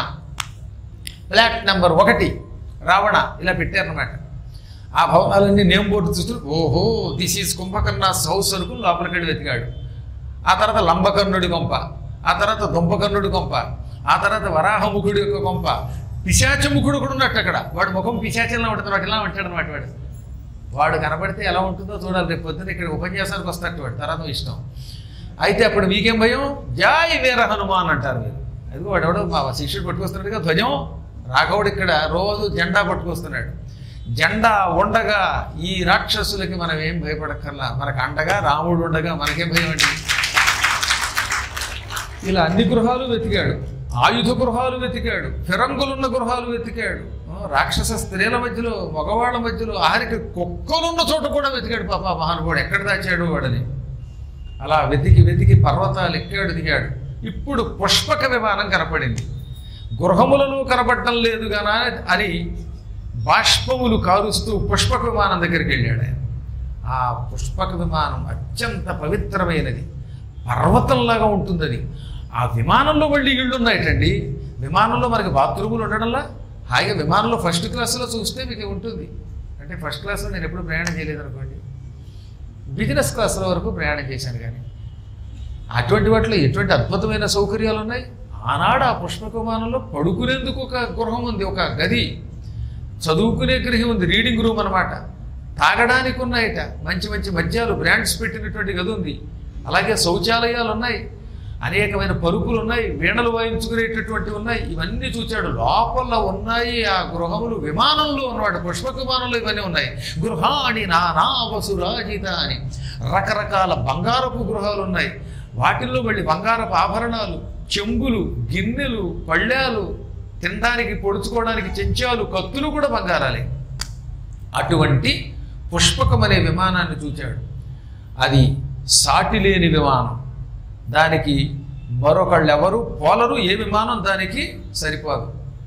ఫ్లాట్ నెంబర్ ఒకటి రావణ, ఇలా పెట్టారన్నమాట. ఆ భవనాలన్నీ నేమ్ బోర్డు చూస్తూ ఓహో దిస్ ఈజ్ కుంభకర్ణస్ హౌస్ అనుకుని లోపలికి వెతికాడు. ఆ తర్వాత లంబకర్ణుడి కొంప, ఆ తర్వాత దుంపకర్ణుడి కొంప, ఆ తర్వాత వరాహముఖుడి యొక్క కొంప, పిశాచముఖుడు కూడా ఉన్నట్టు అక్కడ. వాడు ముఖం పిశాచంలో ఉంటుంది, వాడు ఇలా ఉంటాడు అనమాట. వాడు వాడు కనబడితే ఎలా ఉంటుందో చూడాలి. రేపు పొద్దున్న ఇక్కడ ఉపన్యాసానికి వస్తాడు వాడు, తర్వాత ఇష్టం. అయితే అప్పుడు మీకేం భయం? జాయ్ వీర హనుమాన్ అంటారు మీరు. అది వాడు ఎవడో మా శిష్యుడు పట్టుకొస్తున్నాడుగా ధ్వజం. రాఘవుడు ఇక్కడ రోజు జెండా పట్టుకొస్తున్నాడు. జెండా ఉండగా ఈ రాక్షసులకి మనం ఏం భయపడక్కర్లా, మనకు అండగా రాముడు ఉండగా మనకేం భయం అండి. ఇలా అన్ని గృహాలు వెతికాడు. ఆయుధ గృహాలు వెతికాడు, ఫిరంగులున్న గృహాలు వెతికాడు, రాక్షస స్త్రీల మధ్యలో మగవాళ్ళ మధ్యలో ఆఖరికి కుక్కలున్న చోట కూడా వెతికాడు. పాప మహానుభావుడు ఎక్కడ దాచాడు వాడని. అలా వెతికి వెతికి పర్వతాలు ఎక్కాడు, దిగాడు. ఇప్పుడు పుష్పక విమానం కనపడింది. గృహములలో కనపడటం లేదు గానా అని బాష్పములు కారుస్తూ పుష్పక విమానం దగ్గరికి వెళ్ళాడు ఆయన. ఆ పుష్పక విమానం అత్యంత పవిత్రమైనది, పర్వతంలాగా ఉంటుంది అది. ఆ విమానంలో మళ్ళీ ఇళ్ళు ఉన్నాయటండి. విమానంలో మనకి బాత్రూములు ఉండడంలా హాయిగా విమానంలో ఫస్ట్ క్లాస్లో చూస్తే మీకు ఉంటుంది. అంటే ఫస్ట్ క్లాస్లో నేను ఎప్పుడు ప్రయాణం చేయలేదు అనుకోండి, బిజినెస్ క్లాసుల వరకు ప్రయాణం చేశాను. కానీ అటువంటి వాటిలో ఎటువంటి అద్భుతమైన సౌకర్యాలు ఉన్నాయి. ఆనాడు ఆ పుష్పక విమానంలో పడుకునేందుకు ఒక గృహం ఉంది, ఒక గది, చదువుకునే గృహం ఉంది, రీడింగ్ రూమ్ అనమాట. తాగడానికి ఉన్నాయట మంచి మంచి మద్యాలు, బ్రాండ్స్ పెట్టినటువంటి గది ఉంది. అలాగే శౌచాలయాలు ఉన్నాయి, అనేకమైన పరుపులు ఉన్నాయి, వీణలు వాయించుకునేటటువంటి ఉన్నాయి. ఇవన్నీ చూచాడు. లోపల ఉన్నాయి ఆ గృహములు. విమానంలో ఉన్నవాడు పుష్పక విమానంలో ఇవన్నీ ఉన్నాయి. గృహాణి నానా వసురాజిత అని రకరకాల బంగారపు గృహాలు ఉన్నాయి. వాటిల్లో మళ్ళీ బంగారపు ఆభరణాలు, చెంబులు, గిన్నెలు, పళ్ళాలు, తినడానికి పొడుచుకోవడానికి చెంచాలు, కత్తులు కూడా బంగారాలే. అటువంటి పుష్పకం అనే విమానాన్ని చూచాడు. అది సాటిలేని విమానం, దానికి మరొకళ్ళు ఎవరు పోలరు. ఏ విమానం దానికి సరిపోదు.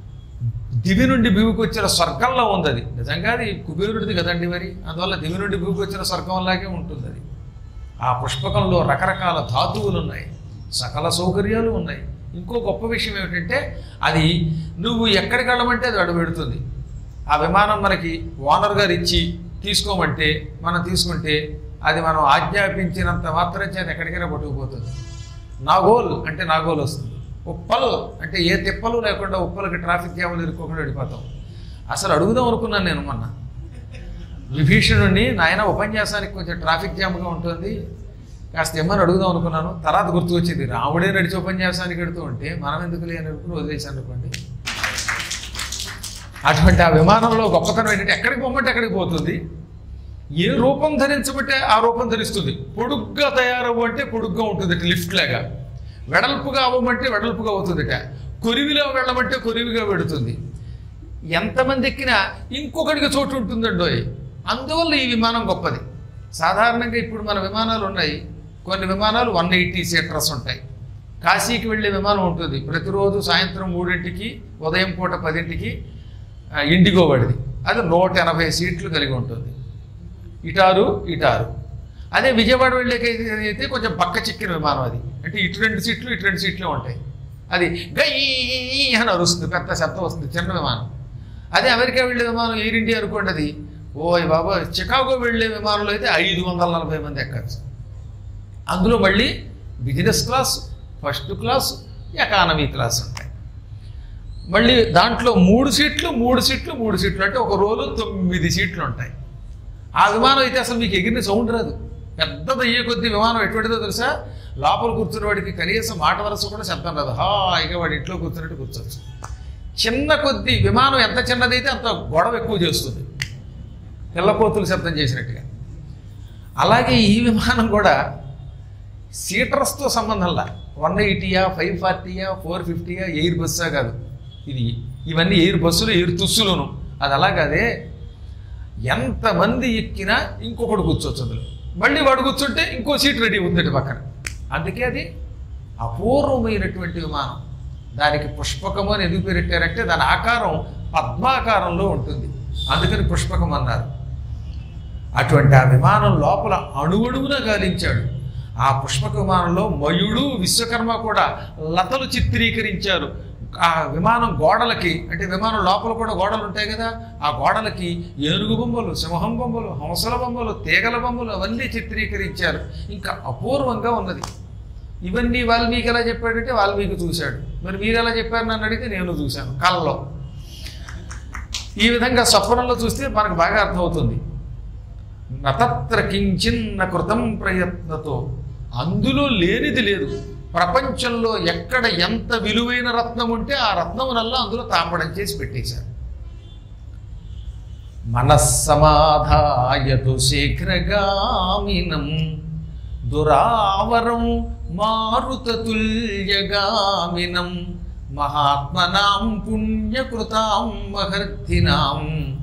దివి నుండి భూమికి వచ్చిన స్వర్గంలో ఉంది అది. నిజంగా అది కుబేరుడిది కదండి మరి, అందువల్ల దివి నుండి భూమికి వచ్చిన స్వర్గంలాగే ఉంటుంది అది. ఆ పుష్పకంలో రకరకాల ధాతువులు ఉన్నాయి, సకల సౌకర్యాలు ఉన్నాయి. ఇంకో గొప్ప విషయం ఏమిటంటే అది నువ్వు ఎక్కడికి వెళ్ళమంటే అది అడుగుపెడుతుంది. ఆ విమానం మనకి ఓనర్ గారు ఇచ్చి తీసుకోమంటే మనం తీసుకుంటే అది మనం ఆజ్ఞాపించినంత మాత్రం చేత ఎక్కడికైనా పట్టుకుపోతుంది. నాగోల్ అంటే నాగోల్ వస్తుంది. ఉప్పల్ అంటే ఏ తిప్పలు లేకుండా ఉప్పలకి ట్రాఫిక్ జాములు ఇరుక్కోకుండా వెళ్ళిపోతాం. అసలు అడుగుదాం అనుకున్నాను నేను మొన్న విభీషణుడిని, నాయన ఉపన్యాసానికి కొంచెం ట్రాఫిక్ జామ్గా ఉంటుంది కాస్త ఏమని అడుగుదాం అనుకున్నాను. తర్వాత గుర్తు వచ్చింది, రాముడే నడిచి ఉపన్యాసానికి వెడుతూ ఉంటే మనం ఎందుకు లేని అనుకుని వదిలేశాను అనుకోండి. అటువంటి ఆ విమానంలో గొప్పతనం ఏంటంటే ఎక్కడికి పోమంటే ఎక్కడికి పోతుంది, ఏ రూపం ధరించబట్టే ఆ రూపం ధరిస్తుంది. పొడుగ్గా తయారవ్వు అంటే పొడుగ్గా ఉంటుంది లిఫ్ట్ లాగా, వెడల్పుగా అవ్వమంటే వెడల్పుగా అవుతుందిట, కొరివిలో వెళ్ళమంటే కొరివిగా పెడుతుంది. ఎంతమంది ఎక్కినా ఇంకొకటికి చోటు ఉంటుందండో. అందువల్ల ఈ విమానం గొప్పది. సాధారణంగా ఇప్పుడు మన విమానాలు ఉన్నాయి, కొన్ని విమానాలు వన్ ఎయిటీ సీటర్స్ ఉంటాయి. కాశీకి వెళ్ళే విమానం ఉంటుంది, ప్రతిరోజు సాయంత్రం మూడింటికి ఉదయం పూట పదింటికి ఇండిగో వాడిది. అది నూట ఎనభై సీట్లు కలిగి ఉంటుంది, ఇటారు ఇటారు. అదే విజయవాడ వెళ్ళేకైతే కొంచెం పక్క చిక్కిన విమానం అది. అంటే ఇటు రెండు సీట్లు ఇటు రెండు సీట్లు ఉంటాయి. అది గై అని అరుస్తుంది, పెద్ద శబ్దం వస్తుంది, చిన్న విమానం. అదే అమెరికా వెళ్ళే విమానం ఎయిర్ ఇండియా అనుకోండి, అది ఓయ్ బాబా. చికాగో వెళ్ళే విమానంలో అయితే ఐదు వందల నలభై మంది ఎక్కచ్చు. అందులో మళ్ళీ business class, first class, economy class ఉంటాయి. మళ్ళీ దాంట్లో మూడు సీట్లు మూడు సీట్లు మూడు సీట్లు అంటే ఒక రోజు తొమ్మిది సీట్లు ఉంటాయి. ఆ విమానం అయితే అసలు మీకు ఎగిరిన సౌండ్ రాదు. పెద్దది అయ్యే కొద్ది విమానం ఎటువంటిదో తెలుసా, లోపల కూర్చున్న వాడికి కనీసం మాట వరస కూడా శబ్దం రాదు. హాయిగా వాడు ఇంట్లో కూర్చున్నట్టు కూర్చోవచ్చు. చిన్న కొద్ది విమానం ఎంత చిన్నదైతే అంత గొడవ ఎక్కువ చేస్తుంది, పిల్లకోతులు శబ్దం చేసినట్టుగా. అలాగే ఈ విమానం కూడా సీటర్స్తో సంబంధంలా వన్ ఎయిటీయా ఫైవ్ ఫార్టీయా ఫోర్ ఫిఫ్టీయా ఎయిర్ బస్సా కాదు ఇది. ఇవన్నీ ఎయిర్ బస్సులు, ఎయిర్ తుస్సులును. అది అలాగదే ఎంతమంది ఎక్కినా ఇంకొకటి కూర్చోవచ్చు అందులో. మళ్ళీ వాడు కూర్చుంటే ఇంకో సీట్ రెడీ ఉంది పక్కన. అందుకే అది అపూర్వమైనటువంటి విమానం. దానికి పుష్పకము అని ఎందుకు పెట్టారంటే దాని ఆకారం పద్మాకారంలో ఉంటుంది, అందుకని పుష్పకం అన్నారు. అటువంటి ఆ విమానం లోపల అణువణువున గాలించాడు. ఆ పుష్పక విమానంలో మయుడు, విశ్వకర్మ కూడా లతలు చిత్రీకరించారు. ఆ విమానం గోడలకి, అంటే విమానం లోపల కూడా గోడలు ఉంటాయి కదా, ఆ గోడలకి ఏనుగు బొమ్మలు, సింహం బొమ్మలు, హంసల బొమ్మలు, తీగల బొమ్మలు అవన్నీ చిత్రీకరించారు. ఇంకా అపూర్వంగా ఉన్నది. ఇవన్నీ వాల్మీకి ఎలా చెప్పాడంటే వాల్మీకి చూశాడు. మరి మీరు ఎలా చెప్పారు నన్ను అడిగితే నేను చూశాను కళ్ళలో. ఈ విధంగా స్వప్నంలో చూస్తే మనకు బాగా అర్థమవుతుంది. నతత్ర కించిన్న కృతం ప్రయత్నతో, అందులో లేనిది లేదు. ప్రపంచంలో ఎక్కడ ఎంత విలువైన రత్నం ఉంటే ఆ రత్నమునల్లా అందులో తాపడం చేసి పెట్టేశారు. మనస్సమాధాయతు శీఘ్రగామినం దురావరం మారుతతుల్యగామినం మహాత్మనాం పుణ్యకృతాం మహర్ధినాం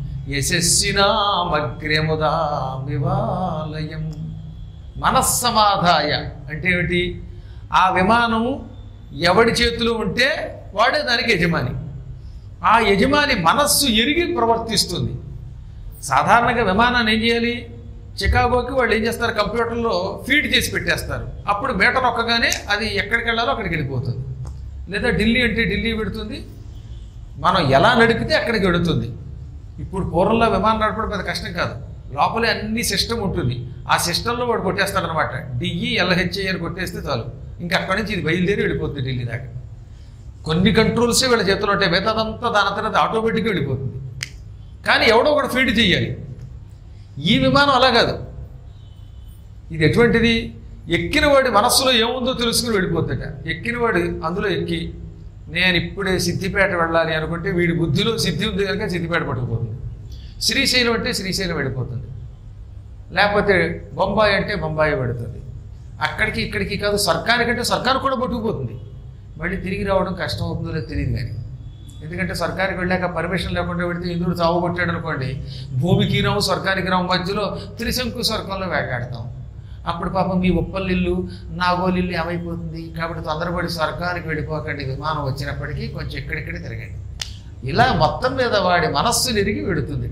యశస్వినామగ్ర్యముదామివాలయం. మనస్సమాధాయ అంటే ఏమిటి? ఆ విమానము ఎవడి చేతిలో ఉంటే వాడే దానికి యజమాని. ఆ యజమాని మనస్సు ఎరిగి ప్రవర్తిస్తుంది. సాధారణంగా విమానాన్ని ఏం చేయాలి? చికాగోకి వాళ్ళు ఏం చేస్తారు? కంప్యూటర్లో ఫీడ్ చేసి పెట్టేస్తారు. అప్పుడు మీటర్ నొక్కగానే అది ఎక్కడికి వెళ్ళాలో అక్కడికి వెళ్ళిపోతుంది. లేదా ఢిల్లీ అంటే ఢిల్లీ పెడుతుంది. మనం ఎలా నడిపితే అక్కడికి వెడుతుంది. ఇప్పుడు పూర్వంలో విమానం నడపడం పెద్ద కష్టం కాదు. లోపలే అన్ని సిస్టమ్ ఉంటుంది. ఆ సిస్టంలో వాడు కొట్టేస్తాడనమాట. డిఈ ఎల్హెచ్ఏ అని కొట్టేస్తే చాలు, ఇంకా అక్కడి నుంచి ఇది బయలుదేరి వెళ్ళిపోతుంది ఢిల్లీ దాకా. కొన్ని కంట్రోల్సే వీళ్ళ చేతులు ఉంటాయి, మిగతాదంతా దాని తర్వాత ఆటోమేటిక్గా వెళ్ళిపోతుంది. కానీ ఎవడో ఒకటి ఫీడ్ చేయాలి. ఈ విమానం అలా కాదు. ఇది ఎటువంటిది? ఎక్కినవాడి మనస్సులో ఏముందో తెలుసుకుని వెళ్ళిపోతాడ. ఎక్కినవాడు అందులో ఎక్కి నేను ఇప్పుడే సిద్దిపేట వెళ్ళాలి అనుకుంటే వీడి బుద్ధిలో సిద్ధి ఉంది కనుక సిద్దిపేట పట్టుకుపోతుంది. శ్రీశైలం అంటే శ్రీశైలం వెళ్ళిపోతుంది. లేకపోతే బొంబాయి అంటే బొంబాయి పెడుతుంది. అక్కడికి ఇక్కడికి కాదు, సర్కారుకంటే సర్కారు కూడా పట్టుకుపోతుంది. మళ్ళీ తిరిగి రావడం కష్టం అవుతుందో లేదో తెలియదు. కానీ ఎందుకంటే సర్కారుకి వెళ్ళాక పర్మిషన్ లేకుండా పెడితే ఇంద్రుడు చావు కొట్టాడు అనుకోండి, భూమికి రావు స్వర్గానికి రావు మధ్యలో త్రిశంకు స్వర్గంలో వేటాడతాం. అప్పుడు పాపం మీ ఉప్పల్లిల్లు నాగోలిల్లు ఏమైపోతుంది. కాబట్టి తొందరపడి స్వర్గానికి వెళ్ళిపోకండి, విమానం వచ్చినప్పటికీ కొంచెం ఎక్కడెక్కడే తిరగండి. ఇలా మొత్తం మీద వాడి మనస్సు నిరిగి వెడుతుంది.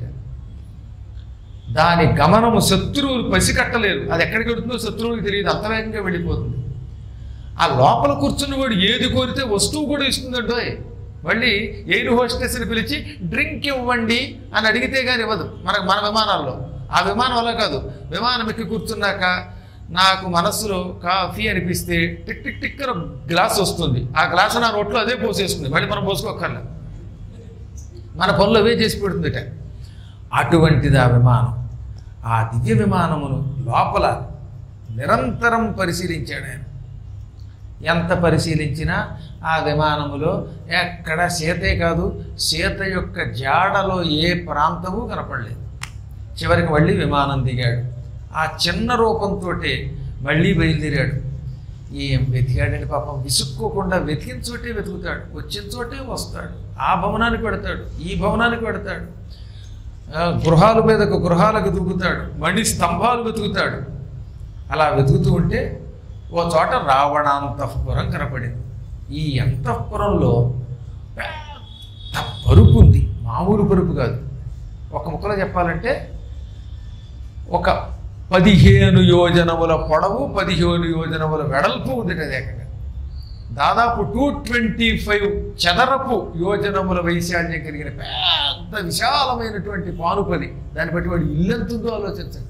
దాని గమనము శత్రువులు పసికట్టలేరు. అది ఎక్కడికి వెడుతుందో శత్రువులకు తెలియదు, అంత వేగంగా వెళ్ళిపోతుంది. ఆ లోపల కూర్చున్నవాడు ఏది కోరితే వస్తువు కూడా ఇస్తుందంటో. మళ్ళీ ఎయిర్ హోస్టెస్ని పిలిచి డ్రింక్ ఇవ్వండి అని అడిగితే కానీ ఇవ్వదు మనకు మన విమానాల్లో. ఆ విమానం అలా కాదు. విమానం ఎక్కి కూర్చున్నాక నాకు మనస్సులో కాఫీ అనిపిస్తే టిక్ టిక్ టిక్ అని గ్లాస్ వస్తుంది. ఆ గ్లాస్ నా నోట్లో అదే పోసేస్తుంది. మళ్ళీ మనం పోసుకోక్కర్లే, మన పనులు అవే చేసి పెడుతుందిట. అటువంటిది ఆ విమానం. ఆ దివ్య విమానమును లోపల నిరంతరం పరిశీలించాడు ఆయన. ఎంత పరిశీలించినా ఆ విమానములో ఎక్కడ సీతే కాదు, సీత యొక్క జాడలో ఏ ప్రాంతము కనపడలేదు. చివరికి మళ్ళీ విమానం దిగాడు. ఆ చిన్న రూపంతో మళ్ళీ బయలుదేరాడు. ఏం వెతికాడండి పాపం. విసుక్కోకుండా వెతికిన చోటే వెతుకుతాడు, వచ్చిన చోటే వస్తాడు. ఆ భవనానికి పెడతాడు, ఈ భవనానికి పెడతాడు, గృహాల మీదకు గృహాలకు దూకుతాడు, మళ్ళీ స్తంభాలు వెతుకుతాడు. అలా వెతుకుతూ ఉంటే ఓ చోట రావణాంతఃపురం కనపడింది. ఈ అంతఃపురంలో పెద్ద పరుపు ఉంది. మామూలు పరుపు కాదు. ఒక ముక్కలో చెప్పాలంటే ఒక పదిహేను యోజనముల పొడవు, పదిహేను యోజనముల వెడల్పు ఉంది. ఏకంగా దాదాపు టూ ట్వంటీ ఫైవ్ చదరపు యోజనముల వైశాల్యం కలిగిన పెద్ద విశాలమైనటువంటి పానుపది. దాన్ని బట్టి వాడు ఇల్లంతుందో ఆలోచించండి.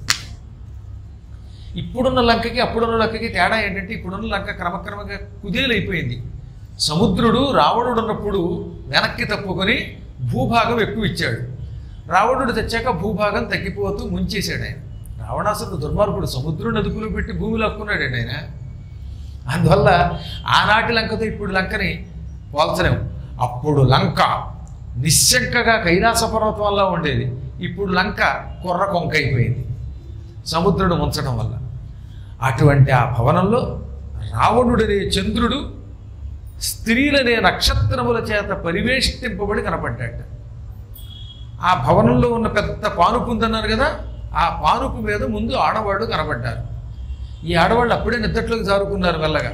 ఇప్పుడున్న లంకకి అప్పుడున్న లంకకి తేడా ఏంటంటే, ఇప్పుడున్న లంక క్రమక్రమంగా కుదేలైపోయింది. సముద్రుడు రావణుడు ఉన్నప్పుడు వెనక్కి తప్పుకొని భూభాగం ఎక్కువ ఇచ్చాడు. రావణుడు తెచ్చాక భూభాగం తగ్గిపోతూ ముంచేశాడు ఆయన. రావణాసురుడు దుర్మార్గుడు, సముద్రుడు అదుపులో పెట్టి భూమిలో హక్కున్నాడండి ఆయన. అందువల్ల ఆనాటి లంకతో ఇప్పుడు లంకని పోల్చలేము. అప్పుడు లంక నిశ్శంకగా కైలాస పర్వతం వల్ల ఉండేది. ఇప్పుడు లంక కుర్ర కొంక అయిపోయింది సముద్రుడు ముంచడం వల్ల. అటువంటి ఆ భవనంలో రావణుడనే చంద్రుడు స్త్రీలనే నక్షత్రముల చేత పరివేష్టింపబడి కనపడ్డాడు. ఆ భవనంలో ఉన్న పెద్ద పానుపు ఉందన్నారు కదా, ఆ పానుపు మీద ముందు ఆడవాళ్ళు కనపడ్డారు. ఈ ఆడవాళ్ళు అప్పుడే నిద్దట్లోకి జారుకున్నారు మెల్లగా.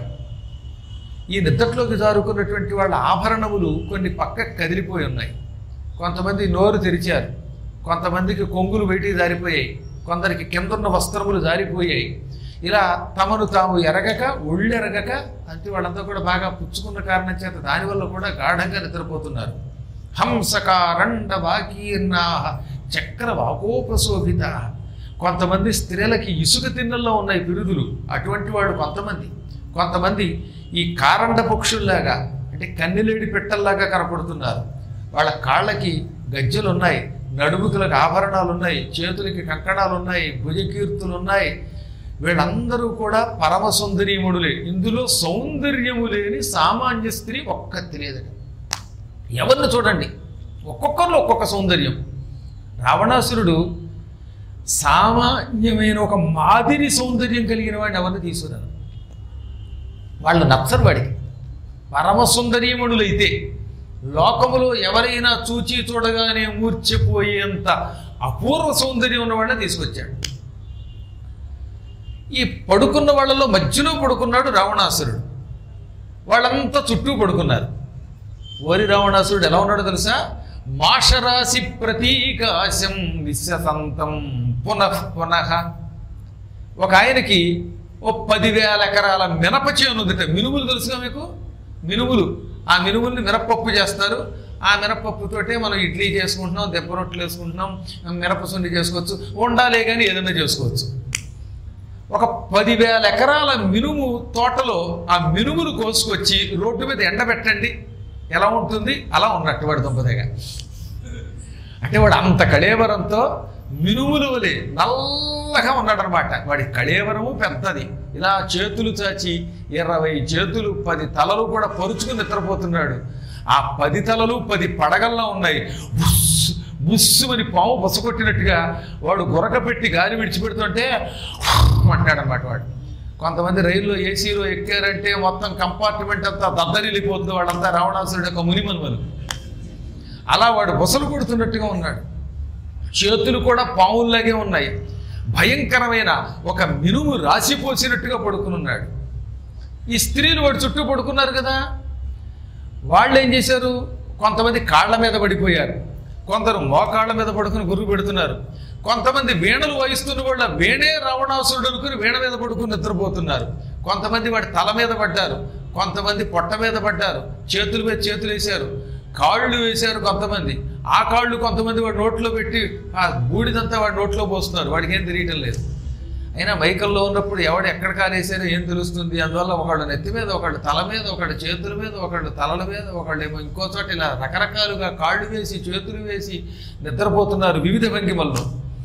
ఈ నిద్దట్లోకి జారుకున్నటువంటి వాళ్ళ ఆభరణములు కొన్ని పక్కకు కదిలిపోయి ఉన్నాయి. కొంతమంది నోరు తెరిచారు, కొంతమందికి కొంగులు బయటికి జారిపోయాయి, కొందరికి కిందన్న వస్త్రములు జారిపోయాయి. ఇలా తమను తాము ఎరగక ఒళ్ళెరగక అంటే వాళ్ళంతా కూడా బాగా పుచ్చుకున్న కారణం చేత దానివల్ల కూడా గాఢంగా నిద్రపోతున్నారు. హంసకారండ వాకీర్ణాహ చక్ర వాకోపశోభిత. కొంతమంది స్త్రీలకి ఇసుక తిన్నల్లో ఉన్నాయి పిరుదులు, అటువంటి వాళ్ళు కొంతమంది. కొంతమంది ఈ కారండ పక్షుల్లాగా అంటే కన్నెలేడి పెట్టల్లాగా కనపడుతున్నారు. వాళ్ళ కాళ్ళకి గజ్జలు ఉన్నాయి, నడుముకులకు ఆభరణాలు ఉన్నాయి, చేతులకి కంకణాలు ఉన్నాయి, భుజకీర్తులు ఉన్నాయి. వీళ్ళందరూ కూడా పరమ సౌందర్యముడులే. ఇందులో సౌందర్యము లేని సామాన్య స్త్రీ ఒక్కటి లేదని. ఎవరిని చూడండి, ఒక్కొక్కరిలో ఒక్కొక్క సౌందర్యం. రావణాసురుడు సామాన్యమైన ఒక మాదిరి సౌందర్యం కలిగిన వాడిని ఎవరిని తీసుకురారు. వాళ్ళు నచ్చరు వాడికి. పరమసుందరీమణులైతే లోకములో ఎవరైనా చూచి చూడగానే మూర్ఛపోయేంత అపూర్వ సౌందర్యం ఉన్న వాళ్ళని తీసుకొచ్చాడు. ఈ పడుకున్న వాళ్ళలో మధ్యలో పడుకున్నాడు రావణాసురుడు. వాళ్ళంతా చుట్టూ పడుకున్నారు. ఓరి రావణాసురుడు ఎలా ఉన్నాడో తెలుసా? మాషరాశి ప్రతీకాశం విశ్వసంతం పునః పునః. ఒక ఆయనకి ఓ పదివేల ఎకరాల మినప చేను ఉందిట. మినుములు తెలుసుగా మీకు? మినుములు. ఆ మినుముల్ని మినపప్పు చేస్తారు. ఆ మినపప్పుతోటే మనం ఇడ్లీ చేసుకుంటున్నాం, దెబ్బ రొట్టెలు వేసుకుంటున్నాం, మినపసుండి చేసుకోవచ్చు, ఉండాలే కానీ ఏదైనా చేసుకోవచ్చు. ఒక పదివేల ఎకరాల మినుము తోటలో ఆ మినుములు కోసుకొచ్చి రోడ్డు మీద ఎండబెట్టండి, ఎలా ఉంటుంది? అలా ఉన్నట్టు వాడు దుంపదగా. అంటే వాడు అంత కళేవరంతో మినుములు వలె నల్లగా ఉన్నాడనమాట. వాడి కళేవరము పెద్దది. ఇలా చేతులు చాచి ఇరవై చేతులు పది తలలు కూడా పరుచుకుని నిద్రపోతున్నాడు. ఆ పది తలలు పది పడగల్లో ఉన్నాయి. బుస్ బుస్సు అని పాము బుసకొట్టినట్టుగా వాడు గురక పెట్టి గాలి విడిచిపెడుతుంటే అంటాడనమాట. వాడు కొంతమంది రైల్లో ఏసీలో ఎక్కారంటే మొత్తం కంపార్ట్మెంట్ అంతా దద్దరిల్లిపోతుంది. వాడంతా రావణాసురుడు యొక్క మునిమన్మలు. అలా వాడు బుసలు కొడుతున్నట్టుగా ఉన్నాడు. చేతులు కూడా పావుల్లాగే ఉన్నాయి. భయంకరమైన ఒక మినుము రాసిపోసినట్టుగా పడుకునున్నాడు. ఈ స్త్రీలు వాడు చుట్టూ పడుకున్నారు కదా, వాళ్ళు ఏం చేశారు? కొంతమంది కాళ్ళ మీద పడిపోయారు, కొందరు మోకాళ్ళ మీద పడుకుని గుర్రు పెడుతున్నారు, కొంతమంది వీణలు వాయిస్తున్న వాళ్ళ వీణే రావణాసురుడు అనుకుని వీణ మీద పడుకుని నిద్రపోతున్నారు, కొంతమంది వాడి తల మీద పడ్డారు, కొంతమంది పొట్ట మీద పడ్డారు, చేతుల మీద చేతులు వేశారు, కాళ్ళు వేశారు కొంతమంది. ఆ కాళ్ళు కొంతమంది వాడి నోట్లో పెట్టి ఆ బూడిదంతా వాడి నోట్లో పోస్తున్నారు. వాడికి ఏం తెలియటం లేదు. అయినా మైకల్లో ఉన్నప్పుడు ఎవడు ఎక్కడ కాలేసారో ఏం తెలుస్తుంది? అందువల్ల ఒకళ్ళు నెత్తి మీద, ఒకళ్ళు తల మీద, ఒకళ్ళు చేతుల మీద, ఒకళ్ళు తలల మీద, ఒకళ్ళు ఏమో ఇంకో చోట ఇలా రకరకాలుగా కాళ్ళు వేసి చేతులు వేసి నిద్రపోతున్నారు వివిధ భంగిమల్లో.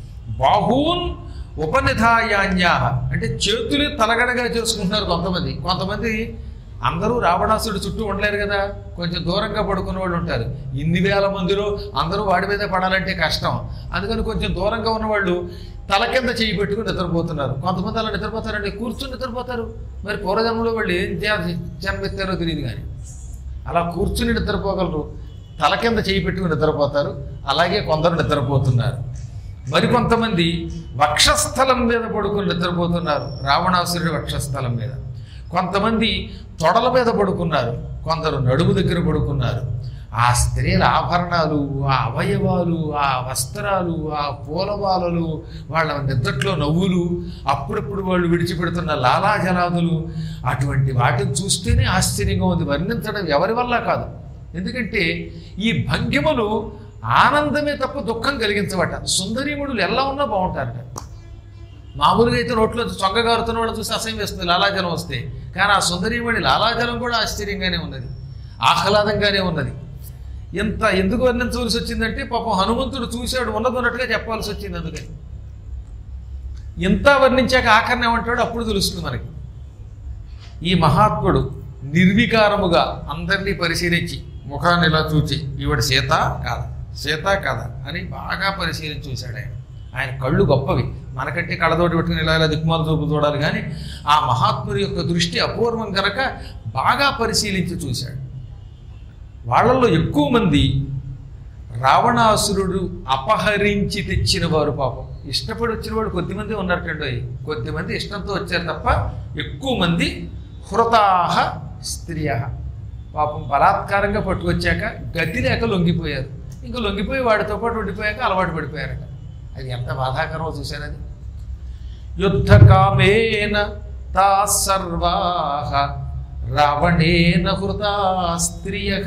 బాహూన్ ఉపనిధాయాన్యా అంటే చేతులే తలగడగా చేసుకుంటున్నారు కొంతమంది. కొంతమంది అందరూ రావణాసుడు చుట్టూ ఉండలేరు కదా, కొంచెం దూరంగా పడుకున్న వాళ్ళు ఉంటారు. ఇన్ని వేల మందిలో అందరూ వాడి మీద పడాలంటే కష్టం. అందుకని కొంచెం దూరంగా ఉన్నవాళ్ళు తల కింద చేయి పెట్టుకుని నిద్రపోతున్నారు. కొంతమంది అలా నిద్రపోతారంటే కూర్చుని నిద్రపోతారు. మరి పూర్వజన్మలో వాళ్ళు ఏం జన్మెత్తారో తెలియదు, కానీ అలా కూర్చుని నిద్రపోగలరు. తల కింద చేయి పెట్టుకుని నిద్రపోతారు. అలాగే కొందరు నిద్రపోతున్నారు. మరికొంతమంది వక్షస్థలం మీద పడుకుని నిద్రపోతున్నారు, రావణాసురుడి వక్షస్థలం మీద. కొంతమంది తొడల మీద పడుకున్నారు, కొందరు నడుము దగ్గర పడుకున్నారు. ఆ స్త్రీల ఆభరణాలు, ఆ అవయవాలు, ఆ వస్త్రాలు, ఆ పూలవాలలు, వాళ్ళ నిద్రట్లో నవ్వులు, అప్పుడప్పుడు వాళ్ళు విడిచిపెడుతున్న లాలాజలాదులు, అటువంటి వాటిని చూస్తేనే ఆశ్చర్యంగా ఉంది. వర్ణించడం ఎవరి వల్ల కాదు. ఎందుకంటే ఈ భంగిమలు ఆనందమే తప్ప దుఃఖం కలిగించబట. సుందరీముడులు ఎలా ఉన్నా బాగుంటారట. మామూలుగా అయితే నోట్లో చొక్కగారుతున్న వాళ్ళు చూసి అసహ్యం వేస్తుంది లాలాజలం వస్తే. కానీ ఆ సుందరీమణి లాలాజలం కూడా ఆశ్చర్యంగానే ఉన్నది, ఆహ్లాదంగానే ఉన్నది. ఎంత ఎందుకు వర్ణించవలసి వచ్చిందంటే పాపం హనుమంతుడు చూశాడు, ఉన్నది ఉన్నట్టుగా చెప్పాల్సి వచ్చింది. అందుకని ఎంత వర్ణించాక ఆఖరణ ఏమంటాడు అప్పుడు తెలుస్తుంది మనకి. ఈ మహాత్ముడు నిర్వికారముగా అందరినీ పరిశీలించి ముఖాన్ని ఇలా చూచి ఈవిడ సీత కాదా, సీత కాదా అని బాగా పరిశీలించి చూశాడు ఆయన. ఆయన కళ్ళు గొప్పవి, మనకంటే కళ్ళతోటి పెట్టుకుని ఇలా ఇలా దిక్కుమాలు చూపు చూడాలి. కానీ ఆ మహాత్ముడి యొక్క దృష్టి అపూర్వం కనుక బాగా పరిశీలించి చూశాడు. వాళ్ళల్లో ఎక్కువ మంది రావణాసురుడు అపహరించి తెచ్చిన వారు. పాపం ఇష్టపడి వచ్చిన వాడు కొద్దిమంది ఉన్నారటండి. కొద్దిమంది ఇష్టంతో వచ్చారు తప్ప ఎక్కువ మంది హృతాహ స్త్రియ. పాపం బలాత్కారంగా పట్టుకొచ్చాక గతి లేక లొంగిపోయారు. ఇంకా లొంగిపోయి వాడితో పాటు ఉండిపోయాక అలవాటు పడిపోయారట. అది ఎంత బాధాకరమో చూశారు. అది యుద్ధకామేన తా సర్వాః రావణేన హృతా స్త్రియః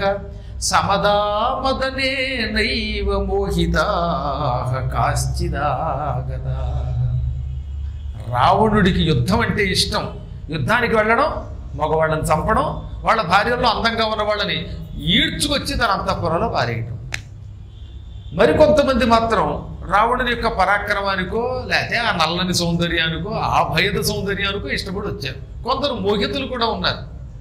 సమదామదనేనైవ మోహితాః కాశ్చిదాగతాః. రావణుడికి యుద్ధం అంటే ఇష్టం. యుద్ధానికి వెళ్ళడం, మగవాళ్ళని చంపడం, వాళ్ళ భార్యల్లో అందంగా ఉన్న వాళ్ళని ఈడ్చుకొచ్చి తన అంతఃపురంలో పారేయటం. మరికొంతమంది మాత్రం రావణుని యొక్క పరాక్రమానికో లేకపోతే ఆ నల్లని సౌందర్యానికో ఆ భయద సౌందర్యానికో ఇష్టపడి వచ్చారు. కొందరు మోహితులు కూడా ఉన్నారు.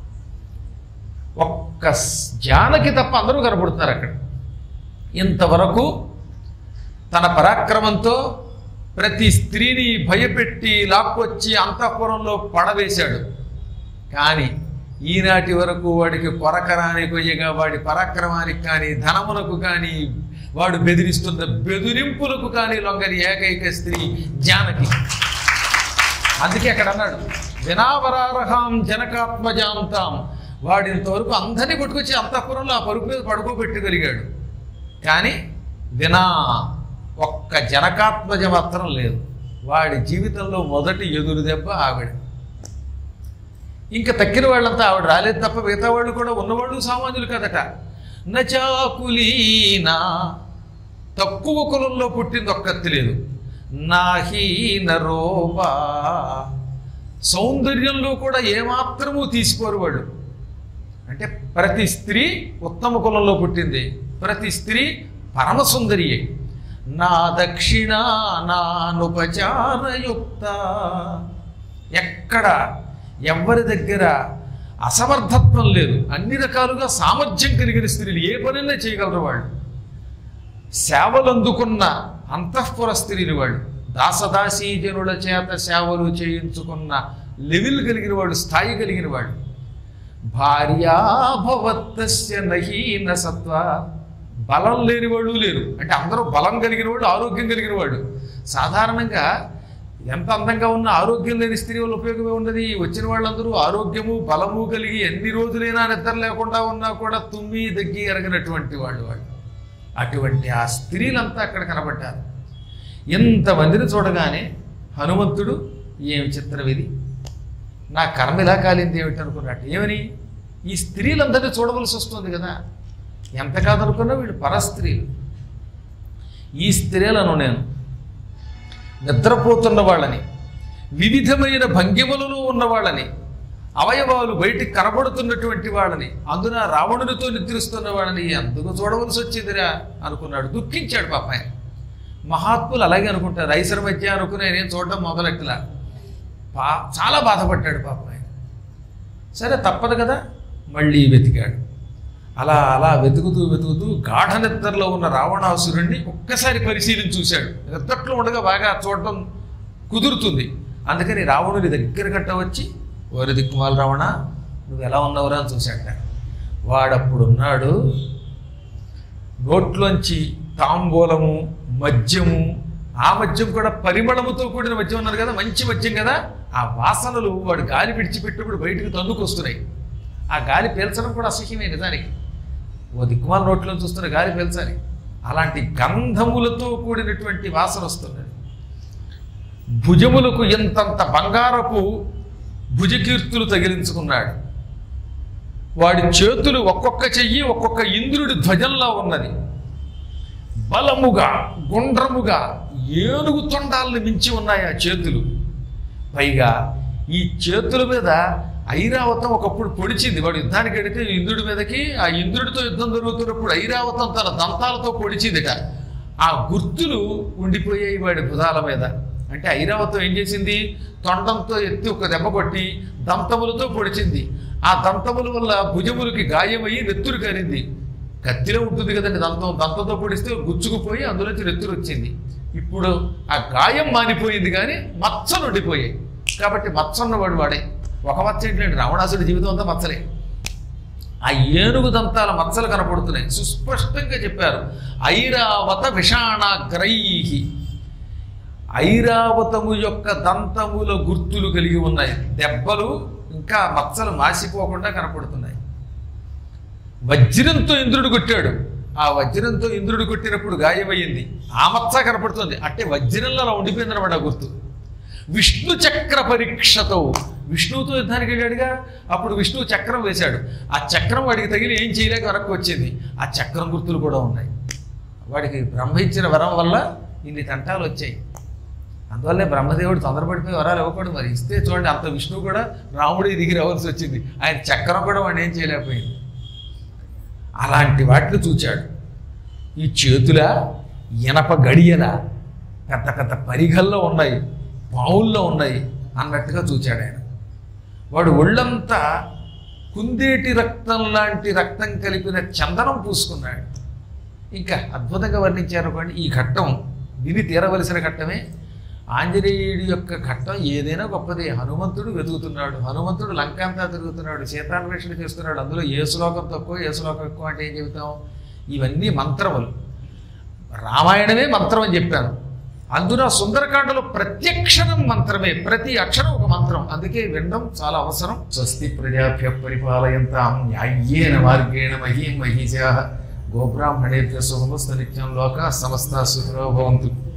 ఒక్క జానకి తప్ప అందరూ కనపడుతున్నారు అక్కడ. ఇంతవరకు తన పరాక్రమంతో ప్రతి స్త్రీని భయపెట్టి లాక్కొచ్చి అంతఃపురంలో పడవేశాడు. కానీ ఈనాటి వరకు వాడికి కొరకరాని కొయ్యగా వాడి పరాక్రమానికి కానీ ధనమునకు కానీ వాడు బెదిరిస్తున్న బెదిరింపులకు కానీ లొంగని ఏకైక స్త్రీ జానకి. అందుకే అక్కడ అన్నాడు వినావరారహాం జనకాత్మజాంతాం. వాడు ఇంతవరకు అందరినీ కొట్టుకొచ్చి అంతఃపురంలో ఆ పరుపు మీద పడుకోబెట్టగలిగాడు. కానీ వినా ఒక్క జనకాత్మజ మాత్రం లేదు. వాడి జీవితంలో మొదటి ఎదురు దెబ్బ ఆవిడ. ఇంకా తక్కిన వాళ్ళంతా ఆవిడ రాలేదు తప్ప మిగతా వాళ్ళు కూడా ఉన్నవాళ్ళు సామాన్యులు కదట. నచాకులీనా తక్కువ కులంలో పుట్టింది ఒక్కత్తి లేదు. నాహీన రూపా సౌందర్యంలో కూడా ఏమాత్రము తీసిపోరు వాళ్ళు. అంటే ప్రతి స్త్రీ ఉత్తమ కులంలో పుట్టింది, ప్రతి స్త్రీ పరమసుందరియే. నా దక్షిణ నానుపచారయుక్త ఎక్కడ ఎవరి దగ్గర అసమర్థత్వం లేదు. అన్ని రకాలుగా సామర్థ్యం కలిగిన స్త్రీలు ఏ పనినే చేయగలరు వాళ్ళు. సేవలు అందుకున్న అంతఃపుర స్త్రీలు వాళ్ళు. దాసదాసీ జనుల చేత సేవలు చేయించుకున్న లెవెల్ కలిగిన వాళ్ళు, స్థాయి కలిగిన వాళ్ళు. భార్యాభవత్తస్య నహీన సత్వ బలం లేని వాళ్ళు లేరు. అంటే అందరూ బలం కలిగిన వాళ్ళు, ఆరోగ్యం కలిగిన వాళ్ళు. సాధారణంగా ఎంత అందంగా ఉన్న ఆరోగ్యం లేని స్త్రీ వల్ల ఉపయోగమే ఉన్నది. వచ్చిన వాళ్ళందరూ ఆరోగ్యము బలము కలిగి ఎన్ని రోజులైనా నిద్ర లేకుండా ఉన్నా కూడా తుమ్మి దగ్గి ఎరగినటువంటి వాళ్ళు వాళ్ళు. అటువంటి ఆ స్త్రీలంతా అక్కడ కనబడ్డారు. ఎంతమందిని చూడగానే హనుమంతుడు ఏమి చిత్రం ఇది, నా కర్మ ఇలా కాలింది ఏమిటి అనుకున్నట్టు. ఏమని ఈ స్త్రీలందరినీ చూడవలసి వస్తుంది కదా. ఎంత కాదనుకున్నా వీళ్ళు పరస్త్రీలు. ఈ స్త్రీలను నేను నిద్రపోతున్న వాళ్ళని, వివిధమైన భంగిమలలో ఉన్న వాళ్ళని, అవయవాలు బయటికి కనబడుతున్నటువంటి వాళ్ళని, అందున రావణునితో నిద్రిస్తున్న వాళ్ళని అందుకు చూడవలసి వచ్చిందిరా అనుకున్నాడు. దుఃఖించాడు పాప ఆయన. మహాత్ములు అలాగే అనుకుంటారు. ఐసర మధ్య అనుకుని ఆయన చూడడం మొదలెట్టలా. పా చాలా బాధపడ్డాడు పాప ఆయన. సరే తప్పదు కదా, మళ్ళీ వెతికాడు. అలా అలా వెతుకుతూ వెతుకుతూ గాఢ నిద్రలో ఉన్న రావణాసురుణ్ణి ఒక్కసారి పరిశీలించి చూశాడు. నిద్రలో ఉండగా బాగా చూడటం కుదురుతుంది. అందుకని రావణుని దగ్గర గట్ట వచ్చి ఓరి దిక్కుమాల రావణ నువ్వు ఎలా ఉన్నావురా అని చూశాడ. వాడప్పుడున్నాడు నోట్లోంచి తాంబూలము మద్యము, ఆ మద్యం కూడా పరిమళముతో కూడిన మద్యం ఉన్నారు కదా, మంచి మద్యం కదా. ఆ వాసనలు వాడు గాలి విడిచిపెట్టినప్పుడు బయటకు తన్నుకొస్తున్నాయి. ఆ గాలి పీల్చడం కూడా అసహ్యమే నిజానికి. ఓ దిక్కుమాల నోట్లో చూస్తున్న గాలి పీల్చాలి. అలాంటి గంధములతో కూడినటువంటి వాసన వస్తున్నది. భుజములకు ఎంతంత బంగారపు భుజకీర్తులు తగిలించుకున్నాడు. వాడి చేతులు ఒక్కొక్క చెయ్యి ఒక్కొక్క ఇంద్రుడి ధ్వజంలా ఉన్నది. బలముగా గుండ్రముగా ఏనుగు తొండాలను మించి ఉన్నాయి ఆ చేతులు. పైగా ఈ చేతుల మీద ఐరావతం ఒకప్పుడు పొడిచింది. వాడు యుద్ధానికి వెడితే ఇంద్రుడి మీదకి, ఆ ఇంద్రుడితో యుద్ధం జరుగుతున్నప్పుడు ఐరావతం తన దంతాలతో పొడిచిందిట. ఆ గుర్తులు ఉండిపోయాయి వాడి భుజాల మీద. అంటే ఐరావతం ఏం చేసింది, తొండంతో ఎత్తి ఒక దెబ్బ కొట్టి దంతములతో పొడిచింది. ఆ దంతముల వల్ల భుజములకి గాయమయ్యి నెత్తురు కారింది. కత్తిలో ఉంటుంది కదండి దంతం, దంతంతో పొడిస్తే గుచ్చుకుపోయి అందులోంచి నెత్తురు వచ్చింది. ఇప్పుడు ఆ గాయం మానిపోయింది కానీ మచ్చలు ఉండిపోయాయి. కాబట్టి మచ్చన్నవాడు వాడే. ఒక మచ్చ ఏంటంటే రావణాసుడి జీవితం అంతా మచ్చలే. ఆ ఏనుగు దంతాల మచ్చలు కనపడుతున్నాయి. సుస్పష్టంగా చెప్పారు ఐరావత విషాణాగ్రై. ఐరావతము యొక్క దంతముల గుర్తులు కలిగి ఉన్నాయి. దెబ్బలు ఇంకా మచ్చలు మాసిపోకుండా కనపడుతున్నాయి. వజ్రంతో ఇంద్రుడు కొట్టాడు. ఆ వజ్రంతో ఇంద్రుడు కొట్టినప్పుడు గాయమయ్యింది. ఆ మచ్చ కనపడుతుంది. అంటే వజ్రంలో అలా ఉండిపోయింది అనమాట గుర్తు. విష్ణు చక్ర పరీక్షతో విష్ణువుతో యుద్ధానికి వెళ్ళాడుగా, అప్పుడు విష్ణువు చక్రం వేశాడు. ఆ చక్రం వాడికి తగిలి ఏం చేయలేక వెనక్కి వచ్చింది. ఆ చక్రం గుర్తులు కూడా ఉన్నాయి. వాడికి బ్రహ్మ ఇచ్చిన వరం వల్ల ఇన్ని తంటాలు వచ్చాయి. అందువల్లే బ్రహ్మదేవుడు తొందరపడిపోయి వరాలు ఇవ్వకూడదు. మరి ఇస్తే చూడండి అంత విష్ణువు కూడా రాముడి దిగి రావాల్సి వచ్చింది. ఆయన చక్రం కూడా వాడిని ఏం చేయలేకపోయింది. అలాంటి వాటిని చూచాడు. ఈ చేతుల ఇనప గడియల పెద్ద పెద్ద పరిగల్లో ఉన్నాయి, పావుల్లో ఉన్నాయి అన్నట్టుగా చూచాడు ఆయన. వాడు ఒళ్ళంతా కుందేటి రక్తం లాంటి రక్తం కలిపిన చందనం పూసుకున్నాడు. ఇంకా అద్భుతంగా వర్ణించారు అనుకోండి. ఈ ఘట్టం విని తీరవలసిన ఘట్టమే. ఆంజనేయుడి యొక్క ఘట్టం ఏదైనా గొప్పదే. హనుమంతుడు వెతుకుతున్నాడు, హనుమంతుడు లంకంతా తిరుగుతున్నాడు, సీతాన్వేషణ చేస్తున్నాడు. అందులో ఏ శ్లోకం తక్కువ ఏ శ్లోకం ఎక్కువ అంటే ఏం చెబుతాం? ఇవన్నీ మంత్రములు. రామాయణమే మంత్రం అని చెప్పాను. అందున సుందరకాండలో ప్రత్యక్షరం మంత్రమే, ప్రతి అక్షరం ఒక మంత్రం. అందుకే వినడం చాలా అవసరం. స్వస్తి ప్రజాభ్య పరిపాలయంతాం న్యాయ్యేన మార్గేణ మహీం మహీజాః గోబ్రాహ్మణేభ్య శుభమస్తు నిత్యం లోకాః సమస్తాః సుఖినో భవంతు.